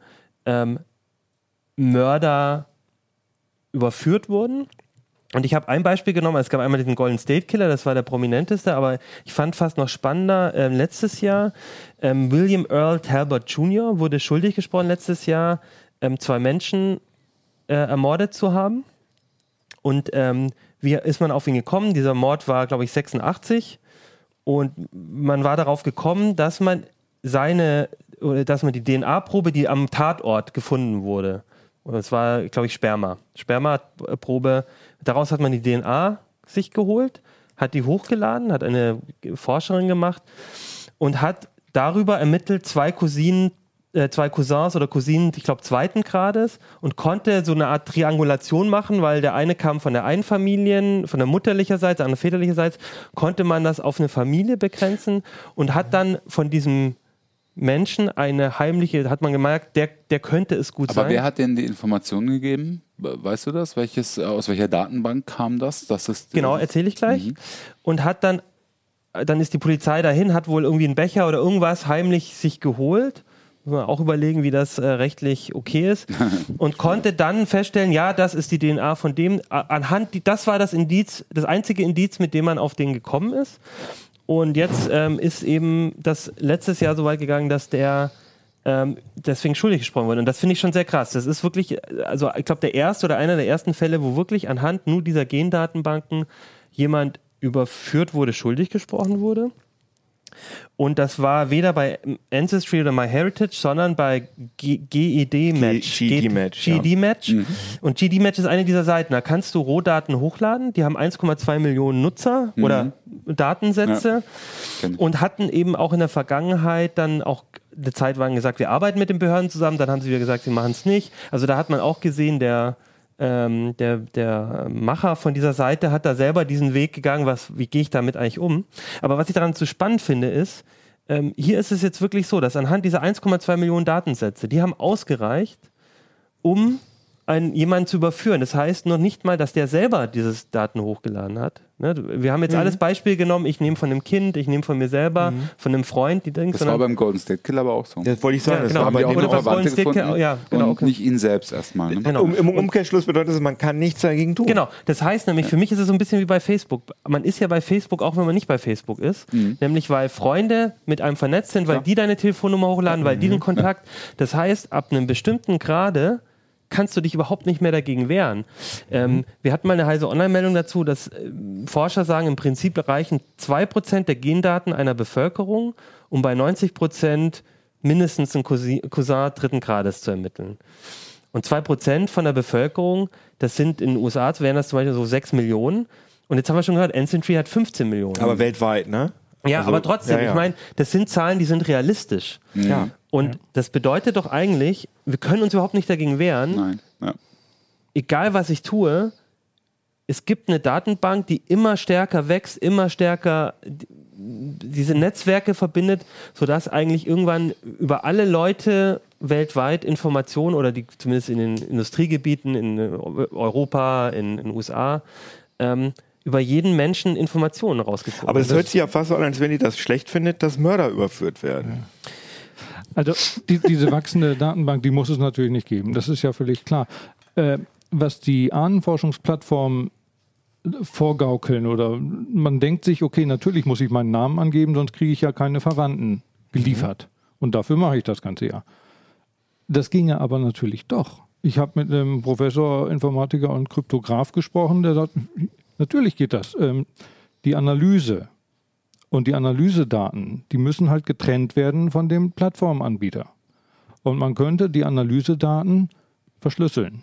Mörder überführt wurden. Und ich habe ein Beispiel genommen, es gab einmal diesen Golden State Killer, das war der prominenteste, aber ich fand fast noch spannender, letztes Jahr, William Earl Talbot Jr. wurde schuldig gesprochen letztes Jahr, 2 Menschen ermordet zu haben. Und wie ist man auf ihn gekommen? Dieser Mord war, glaube ich, 86 und man war darauf gekommen, dass man die DNA-Probe, die am Tatort gefunden wurde, und das war, glaube ich, Spermaprobe. Daraus hat man die DNA sich geholt, hat die hochgeladen, hat eine Forscherin gemacht und hat darüber ermittelt, 2 Cousins oder Cousinen, ich glaube, 2. Grades und konnte so eine Art Triangulation machen, weil der eine kam von der einen Familie, von der mütterlichen Seite, der andere väterlicherseits, konnte man das auf eine Familie begrenzen und hat dann von diesem Menschen eine heimliche, hat man gemerkt, der könnte es gut sein. Aber wer hat denn die Informationen gegeben? Weißt du das? Aus welcher Datenbank kam das? Genau, erzähle ich gleich. Und hat dann ist die Polizei dahin, hat wohl irgendwie einen Becher oder irgendwas heimlich sich geholt. Muss man auch überlegen, wie das rechtlich okay ist. Und konnte dann feststellen, ja, das ist die DNA von dem. Das war das Indiz, das einzige Indiz, mit dem man auf den gekommen ist. Und jetzt ist eben das letztes Jahr so weit gegangen, dass der deswegen schuldig gesprochen wurde. Und das finde ich schon sehr krass. Das ist wirklich, also ich glaube, der erste oder einer der ersten Fälle, wo wirklich anhand nur dieser Gendatenbanken jemand überführt wurde, schuldig gesprochen wurde. Und das war weder bei Ancestry oder MyHeritage, sondern bei GEDmatch. GEDmatch. Und GEDmatch ist eine dieser Seiten. Da kannst du Rohdaten hochladen. Die haben 1,2 Millionen Nutzer oder Datensätze und hatten eben auch in der Vergangenheit dann auch eine Zeit lang gesagt, wir arbeiten mit den Behörden zusammen. Dann haben sie wieder gesagt, sie machen es nicht. Also da hat man auch gesehen, der Macher von dieser Seite hat da selber diesen Weg gegangen, wie gehe ich damit eigentlich um? Aber was ich daran so spannend finde, ist, hier ist es jetzt wirklich so, dass anhand dieser 1,2 Millionen Datensätze, die haben ausgereicht, um jemanden zu überführen. Das heißt noch nicht mal, dass der selber dieses Daten hochgeladen hat. Ne? Wir haben jetzt alles Beispiel genommen, ich nehme von einem Kind, ich nehme von mir selber, von einem Freund, die denken. Das war beim Golden State Killer aber auch so. Das wollte ich sagen. Ja, genau. Haben die auch noch Verwandte gefunden genau, und nicht ihn selbst erstmal. Ne? Genau. Im Umkehrschluss bedeutet es, man kann nichts dagegen tun. Genau, das heißt nämlich, für mich ist es so ein bisschen wie bei Facebook. Man ist ja bei Facebook, auch wenn man nicht bei Facebook ist. Nämlich, weil Freunde mit einem vernetzt sind, weil die deine Telefonnummer hochladen, weil die den Kontakt. Das heißt, ab einem bestimmten Grade kannst du dich überhaupt nicht mehr dagegen wehren. Wir hatten mal eine Heise Online-Meldung dazu, dass Forscher sagen, im Prinzip reichen 2% der Gendaten einer Bevölkerung, um bei 90% mindestens einen Cousin dritten Grades zu ermitteln. Und 2% von der Bevölkerung, das sind in den USA, wären das zum Beispiel so 6 Millionen. Und jetzt haben wir schon gehört, N-Century hat 15 Millionen. Aber weltweit, ne? Ja, Also, aber trotzdem, ja. ich meine, das sind Zahlen, die sind realistisch. Ja. Und das bedeutet doch eigentlich, wir können uns überhaupt nicht dagegen wehren. Nein. Ja. Egal, was ich tue, es gibt eine Datenbank, die immer stärker wächst, immer stärker diese Netzwerke verbindet, sodass eigentlich irgendwann über alle Leute weltweit Informationen oder die zumindest in den Industriegebieten, in Europa, in den USA, über jeden Menschen Informationen rausgezogen werden. Aber es hört sich ja fast so an, als wenn ihr das schlecht findet, dass Mörder überführt werden. Also diese wachsende Datenbank, die muss es natürlich nicht geben. Das ist ja völlig klar. Was die Ahnenforschungsplattformen vorgaukeln oder man denkt sich, okay, natürlich muss ich meinen Namen angeben, sonst kriege ich ja keine Verwandten geliefert. Und dafür mache ich das Ganze ja. Das ginge aber natürlich doch. Ich habe mit einem Professor, Informatiker und Kryptograph gesprochen, der sagt, natürlich geht das. Die Analyse und die Analysedaten, die müssen halt getrennt werden von dem Plattformanbieter. Und man könnte die Analysedaten verschlüsseln.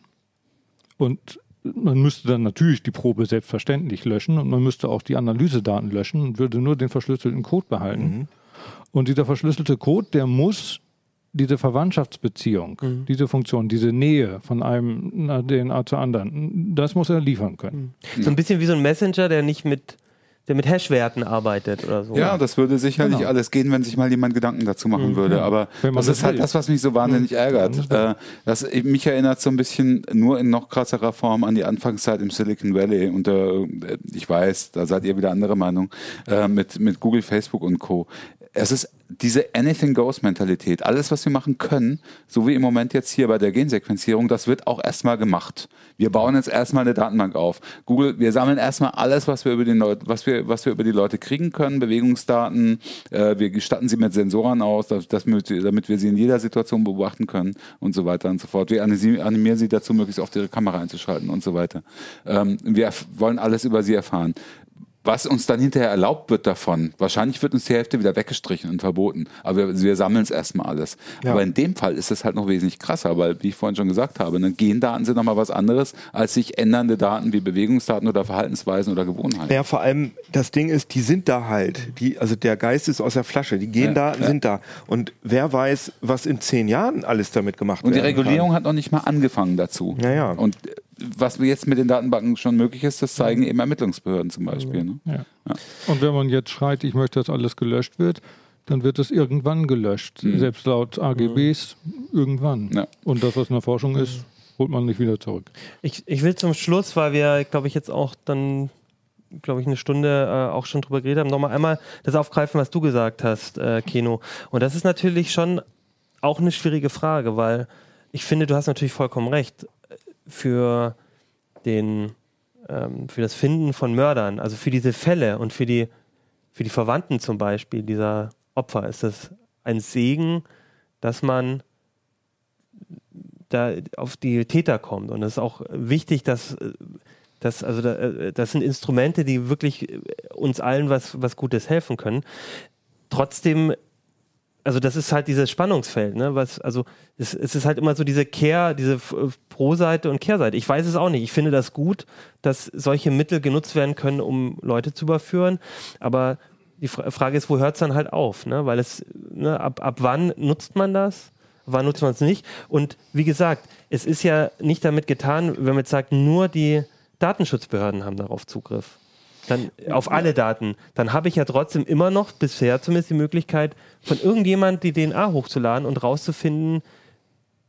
Und man müsste dann natürlich die Probe selbstverständlich löschen und man müsste auch die Analysedaten löschen und würde nur den verschlüsselten Code behalten. Und dieser verschlüsselte Code, der muss diese Verwandtschaftsbeziehung, diese Funktion, diese Nähe von einem DNA zu anderen, das muss er liefern können. So ein bisschen wie so ein Messenger, der mit Hashwerten arbeitet oder so. Ja, das würde sicherlich alles gehen, wenn sich mal jemand Gedanken dazu machen würde. Aber das ist halt das, was mich so wahnsinnig ärgert. Mich erinnert so ein bisschen nur in noch krasserer Form an die Anfangszeit im Silicon Valley. Und ich weiß, da seid ihr wieder anderer Meinung, mit Google, Facebook und Co. Es ist diese Anything-Goes-Mentalität. Alles, was wir machen können, so wie im Moment jetzt hier bei der Gensequenzierung, das wird auch erstmal gemacht. Wir bauen jetzt erstmal eine Datenbank auf. Google, wir sammeln erstmal alles, was wir über was wir über die Leute kriegen können, Bewegungsdaten. Wir gestatten sie mit Sensoren aus, damit wir sie in jeder Situation beobachten können und so weiter und so fort. Wir animieren sie dazu, möglichst oft ihre Kamera einzuschalten und so weiter. Wir wollen alles über sie erfahren. Was uns dann hinterher erlaubt wird davon, wahrscheinlich wird uns die Hälfte wieder weggestrichen und verboten, aber wir sammeln es erstmal alles. Ja. Aber in dem Fall ist es halt noch wesentlich krasser, weil, wie ich vorhin schon gesagt habe, Gendaten sind nochmal was anderes als sich ändernde Daten wie Bewegungsdaten oder Verhaltensweisen oder Gewohnheiten. Ja, vor allem das Ding ist, die sind da halt. Also der Geist ist aus der Flasche, die Gendaten sind da. Und wer weiß, was in 10 Jahren alles damit gemacht wird. Und die Regulierung hat noch nicht mal angefangen dazu. Ja. Und was jetzt mit den Datenbanken schon möglich ist, das zeigen eben Ermittlungsbehörden zum Beispiel. Ne? Ja. Und wenn man jetzt schreit, ich möchte, dass alles gelöscht wird, dann wird es irgendwann gelöscht. Selbst laut AGBs irgendwann. Ja. Und das, was in der Forschung ist, holt man nicht wieder zurück. Ich will zum Schluss, weil wir, glaube ich, jetzt auch dann, eine Stunde auch schon drüber geredet haben, nochmal einmal das aufgreifen, was du gesagt hast, Keno. Und das ist natürlich schon auch eine schwierige Frage, weil ich finde, du hast natürlich vollkommen recht. Für das Finden von Mördern, also für diese Fälle und für die Verwandten zum Beispiel dieser Opfer, ist das ein Segen, dass man da auf die Täter kommt. Und es ist auch wichtig, das sind Instrumente, die wirklich uns allen was Gutes helfen können. Trotzdem, also das ist halt dieses Spannungsfeld, ne? Es ist halt immer so diese Pro-Seite und Kehrseite. Ich weiß es auch nicht. Ich finde das gut, dass solche Mittel genutzt werden können, um Leute zu überführen. Aber die Frage ist, wo hört es dann halt auf? Ne? Weil ab wann nutzt man das? Wann nutzt man es nicht? Und wie gesagt, es ist ja nicht damit getan, wenn man jetzt sagt, nur die Datenschutzbehörden haben darauf Zugriff. Dann auf alle Daten, dann habe ich ja trotzdem immer noch bisher zumindest die Möglichkeit, von irgendjemand die DNA hochzuladen und rauszufinden,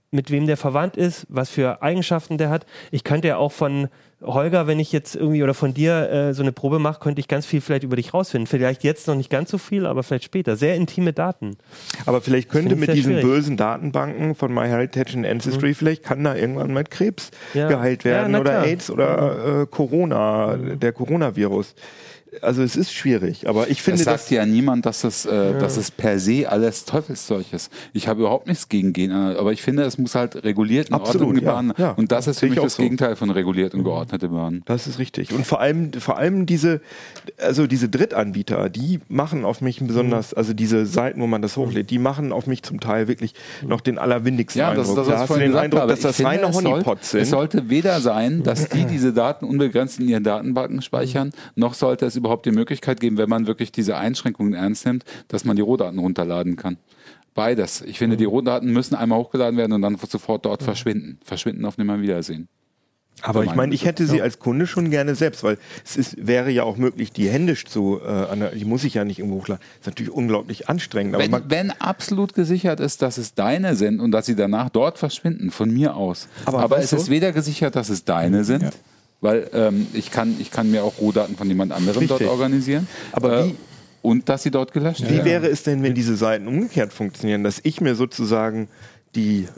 mit wem der verwandt ist, was für Eigenschaften der hat. Ich könnte ja auch von Holger, wenn ich jetzt irgendwie oder von dir so eine Probe mache, könnte ich ganz viel vielleicht über dich rausfinden. Vielleicht jetzt noch nicht ganz so viel, aber vielleicht später. Sehr intime Daten. Aber vielleicht könnte mit diesen bösen Datenbanken von MyHeritage und Ancestry, vielleicht kann da irgendwann mal Krebs geheilt werden oder AIDS oder Corona, der Coronavirus. Also es ist schwierig, aber ich finde, es sagt ja niemand, dass es per se alles Teufelszeug ist. Ich habe überhaupt nichts gegen Gene, aber ich finde, es muss halt reguliert und geordnet behandeln. Ja. Und das ist für mich das Gegenteil von reguliert und geordnete behandeln. Das ist richtig. Und vor allem diese Drittanbieter, die machen auf mich besonders, also diese Seiten, wo man das hochlädt, die machen auf mich zum Teil wirklich noch den allerwindigsten Eindruck. Da hast du den Eindruck, dass das reine Honeypots sind. Es sollte weder sein, dass die diese Daten unbegrenzt in ihren Datenbanken speichern, noch sollte es überhaupt die Möglichkeit geben, wenn man wirklich diese Einschränkungen ernst nimmt, dass man die Rohdaten runterladen kann. Beides. Ich finde, die Rohdaten müssen einmal hochgeladen werden und dann sofort dort verschwinden. Verschwinden auf Nimmerwiedersehen. Aber ich meine, ich hätte sie als Kunde schon gerne selbst, weil wäre ja auch möglich, die händisch die muss ich ja nicht irgendwo hochladen. Das ist natürlich unglaublich anstrengend. Aber wenn absolut gesichert ist, dass es deine sind und dass sie danach dort verschwinden, von mir aus. Aber es ist weder gesichert, dass es deine sind, weil ich kann mir auch Rohdaten von jemand anderem dort organisieren. Aber und dass sie dort gelöscht werden. Wie wäre es denn, wenn diese Seiten umgekehrt funktionieren, dass ich mir sozusagen die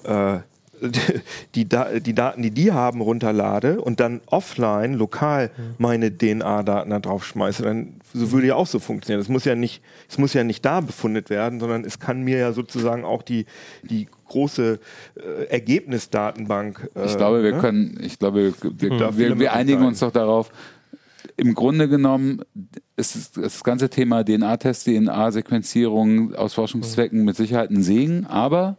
Daten, die haben, runterlade und dann offline, lokal meine DNA-Daten da drauf schmeiße, dann würde ja auch so funktionieren. Es muss ja nicht da befundet werden, sondern es kann mir ja sozusagen auch die große Ergebnisdatenbank. Ich glaube, wir einigen uns doch darauf. Im Grunde genommen ist das ganze Thema DNA-Test, DNA-Sequenzierung aus Forschungszwecken mit Sicherheit ein Segen, aber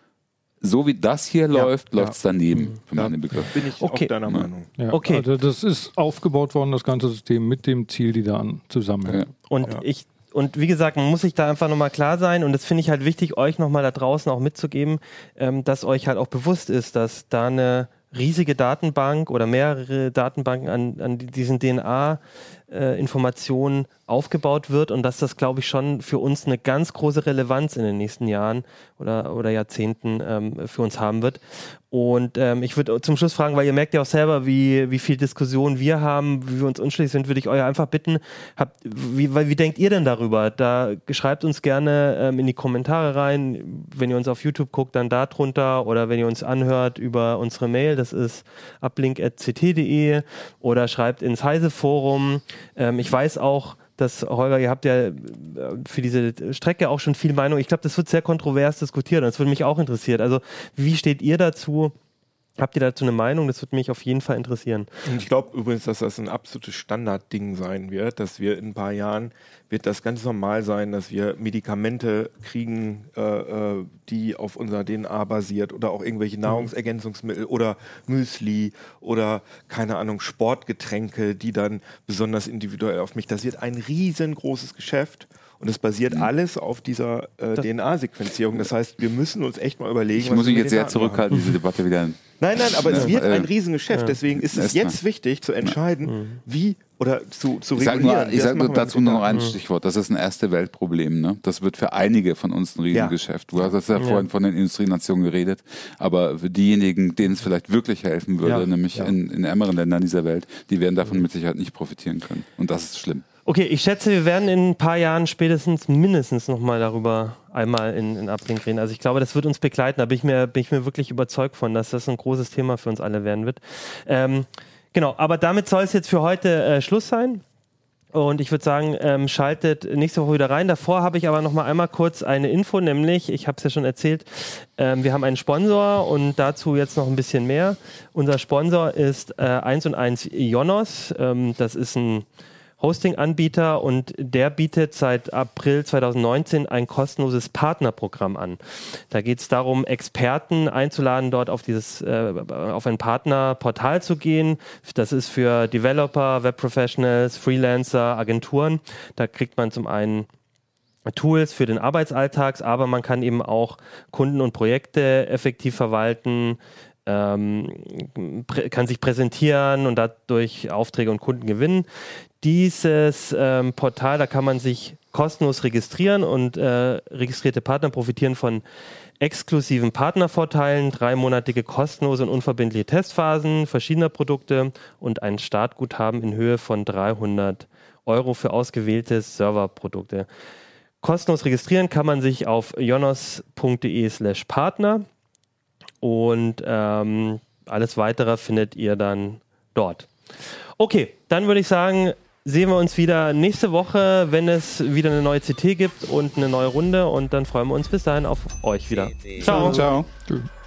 so wie das hier läuft es daneben, für meine Begriffe. Bin ich auch deiner Meinung. Ja, also das ist aufgebaut worden, das ganze System, mit dem Ziel, die Daten zusammenhängen. Ja. Und wie gesagt, man muss sich da einfach nochmal klar sein und das finde ich halt wichtig, euch nochmal da draußen auch mitzugeben, dass euch halt auch bewusst ist, dass da eine riesige Datenbank oder mehrere Datenbanken an diesen DNA-Informationen aufgebaut wird und dass das, glaube ich, schon für uns eine ganz große Relevanz in den nächsten Jahren oder Jahrzehnten für uns haben wird. Und ich würde zum Schluss fragen, weil ihr merkt ja auch selber, wie viel Diskussion wir haben, wie wir uns unschlüssig sind, würde ich euch einfach bitten, wie denkt ihr denn darüber? Da schreibt uns gerne in die Kommentare rein, wenn ihr uns auf YouTube guckt, dann da drunter oder wenn ihr uns anhört über unsere Mail, das ist uplink@ct.de oder schreibt ins Heise-Forum. Ich weiß auch, dass, Holger, ihr habt ja für diese Strecke auch schon viel Meinung. Ich glaube, das wird sehr kontrovers diskutiert und das würde mich auch interessieren. Also, wie steht ihr dazu? Habt ihr dazu eine Meinung? Das würde mich auf jeden Fall interessieren. Und ich glaube übrigens, dass das ein absolutes Standardding sein wird, dass wir in ein paar Jahren, wird das ganz normal sein, dass wir Medikamente kriegen, die auf unserer DNA basiert oder auch irgendwelche Nahrungsergänzungsmittel oder Müsli oder, keine Ahnung, Sportgetränke, die dann besonders individuell auf mich, das wird ein riesengroßes Geschäft. Und es basiert alles auf dieser DNA-Sequenzierung. Das heißt, wir müssen uns echt mal überlegen, ich muss mich jetzt sehr zurückhalten, diese Debatte wieder. Nein, aber es wird ein Riesengeschäft. Deswegen ist es jetzt wichtig zu entscheiden, wie oder zu regulieren. Ich sage dazu nur noch ein Stichwort. Das ist ein Erste-Welt-Problem. Ne? Das wird für einige von uns ein Riesengeschäft. Du hast ja vorhin von den Industrienationen geredet. Aber für diejenigen, denen es vielleicht wirklich helfen würde, nämlich in ärmeren Ländern dieser Welt, die werden davon mit Sicherheit nicht profitieren können. Und das ist schlimm. Okay, ich schätze, wir werden in ein paar Jahren mindestens nochmal darüber einmal in Uplink reden. Also ich glaube, das wird uns begleiten. Da bin ich mir wirklich überzeugt von, dass das ein großes Thema für uns alle werden wird. Genau, aber damit soll es jetzt für heute Schluss sein. Und ich würde sagen, schaltet nächste Woche wieder rein. Davor habe ich aber noch mal einmal kurz eine Info, nämlich, ich habe es ja schon erzählt, wir haben einen Sponsor und dazu jetzt noch ein bisschen mehr. Unser Sponsor ist 1&1 Ionos. Das ist ein Hosting-Anbieter und der bietet seit April 2019 ein kostenloses Partnerprogramm an. Da geht es darum, Experten einzuladen, dort auf ein Partnerportal zu gehen. Das ist für Developer, Webprofessionals, Freelancer, Agenturen. Da kriegt man zum einen Tools für den Arbeitsalltag, aber man kann eben auch Kunden und Projekte effektiv verwalten. kann sich präsentieren und dadurch Aufträge und Kunden gewinnen. Dieses Portal, da kann man sich kostenlos registrieren und registrierte Partner profitieren von exklusiven Partnervorteilen, 3-monatige kostenlose und unverbindliche Testphasen verschiedener Produkte und ein Startguthaben in Höhe von 300 € für ausgewählte Serverprodukte. Kostenlos registrieren kann man sich auf ionos.de/Partner und alles Weitere findet ihr dann dort. Okay, dann würde ich sagen, sehen wir uns wieder nächste Woche, wenn es wieder eine neue CT gibt und eine neue Runde und dann freuen wir uns bis dahin auf euch wieder. Ciao. Ciao. Tschüss.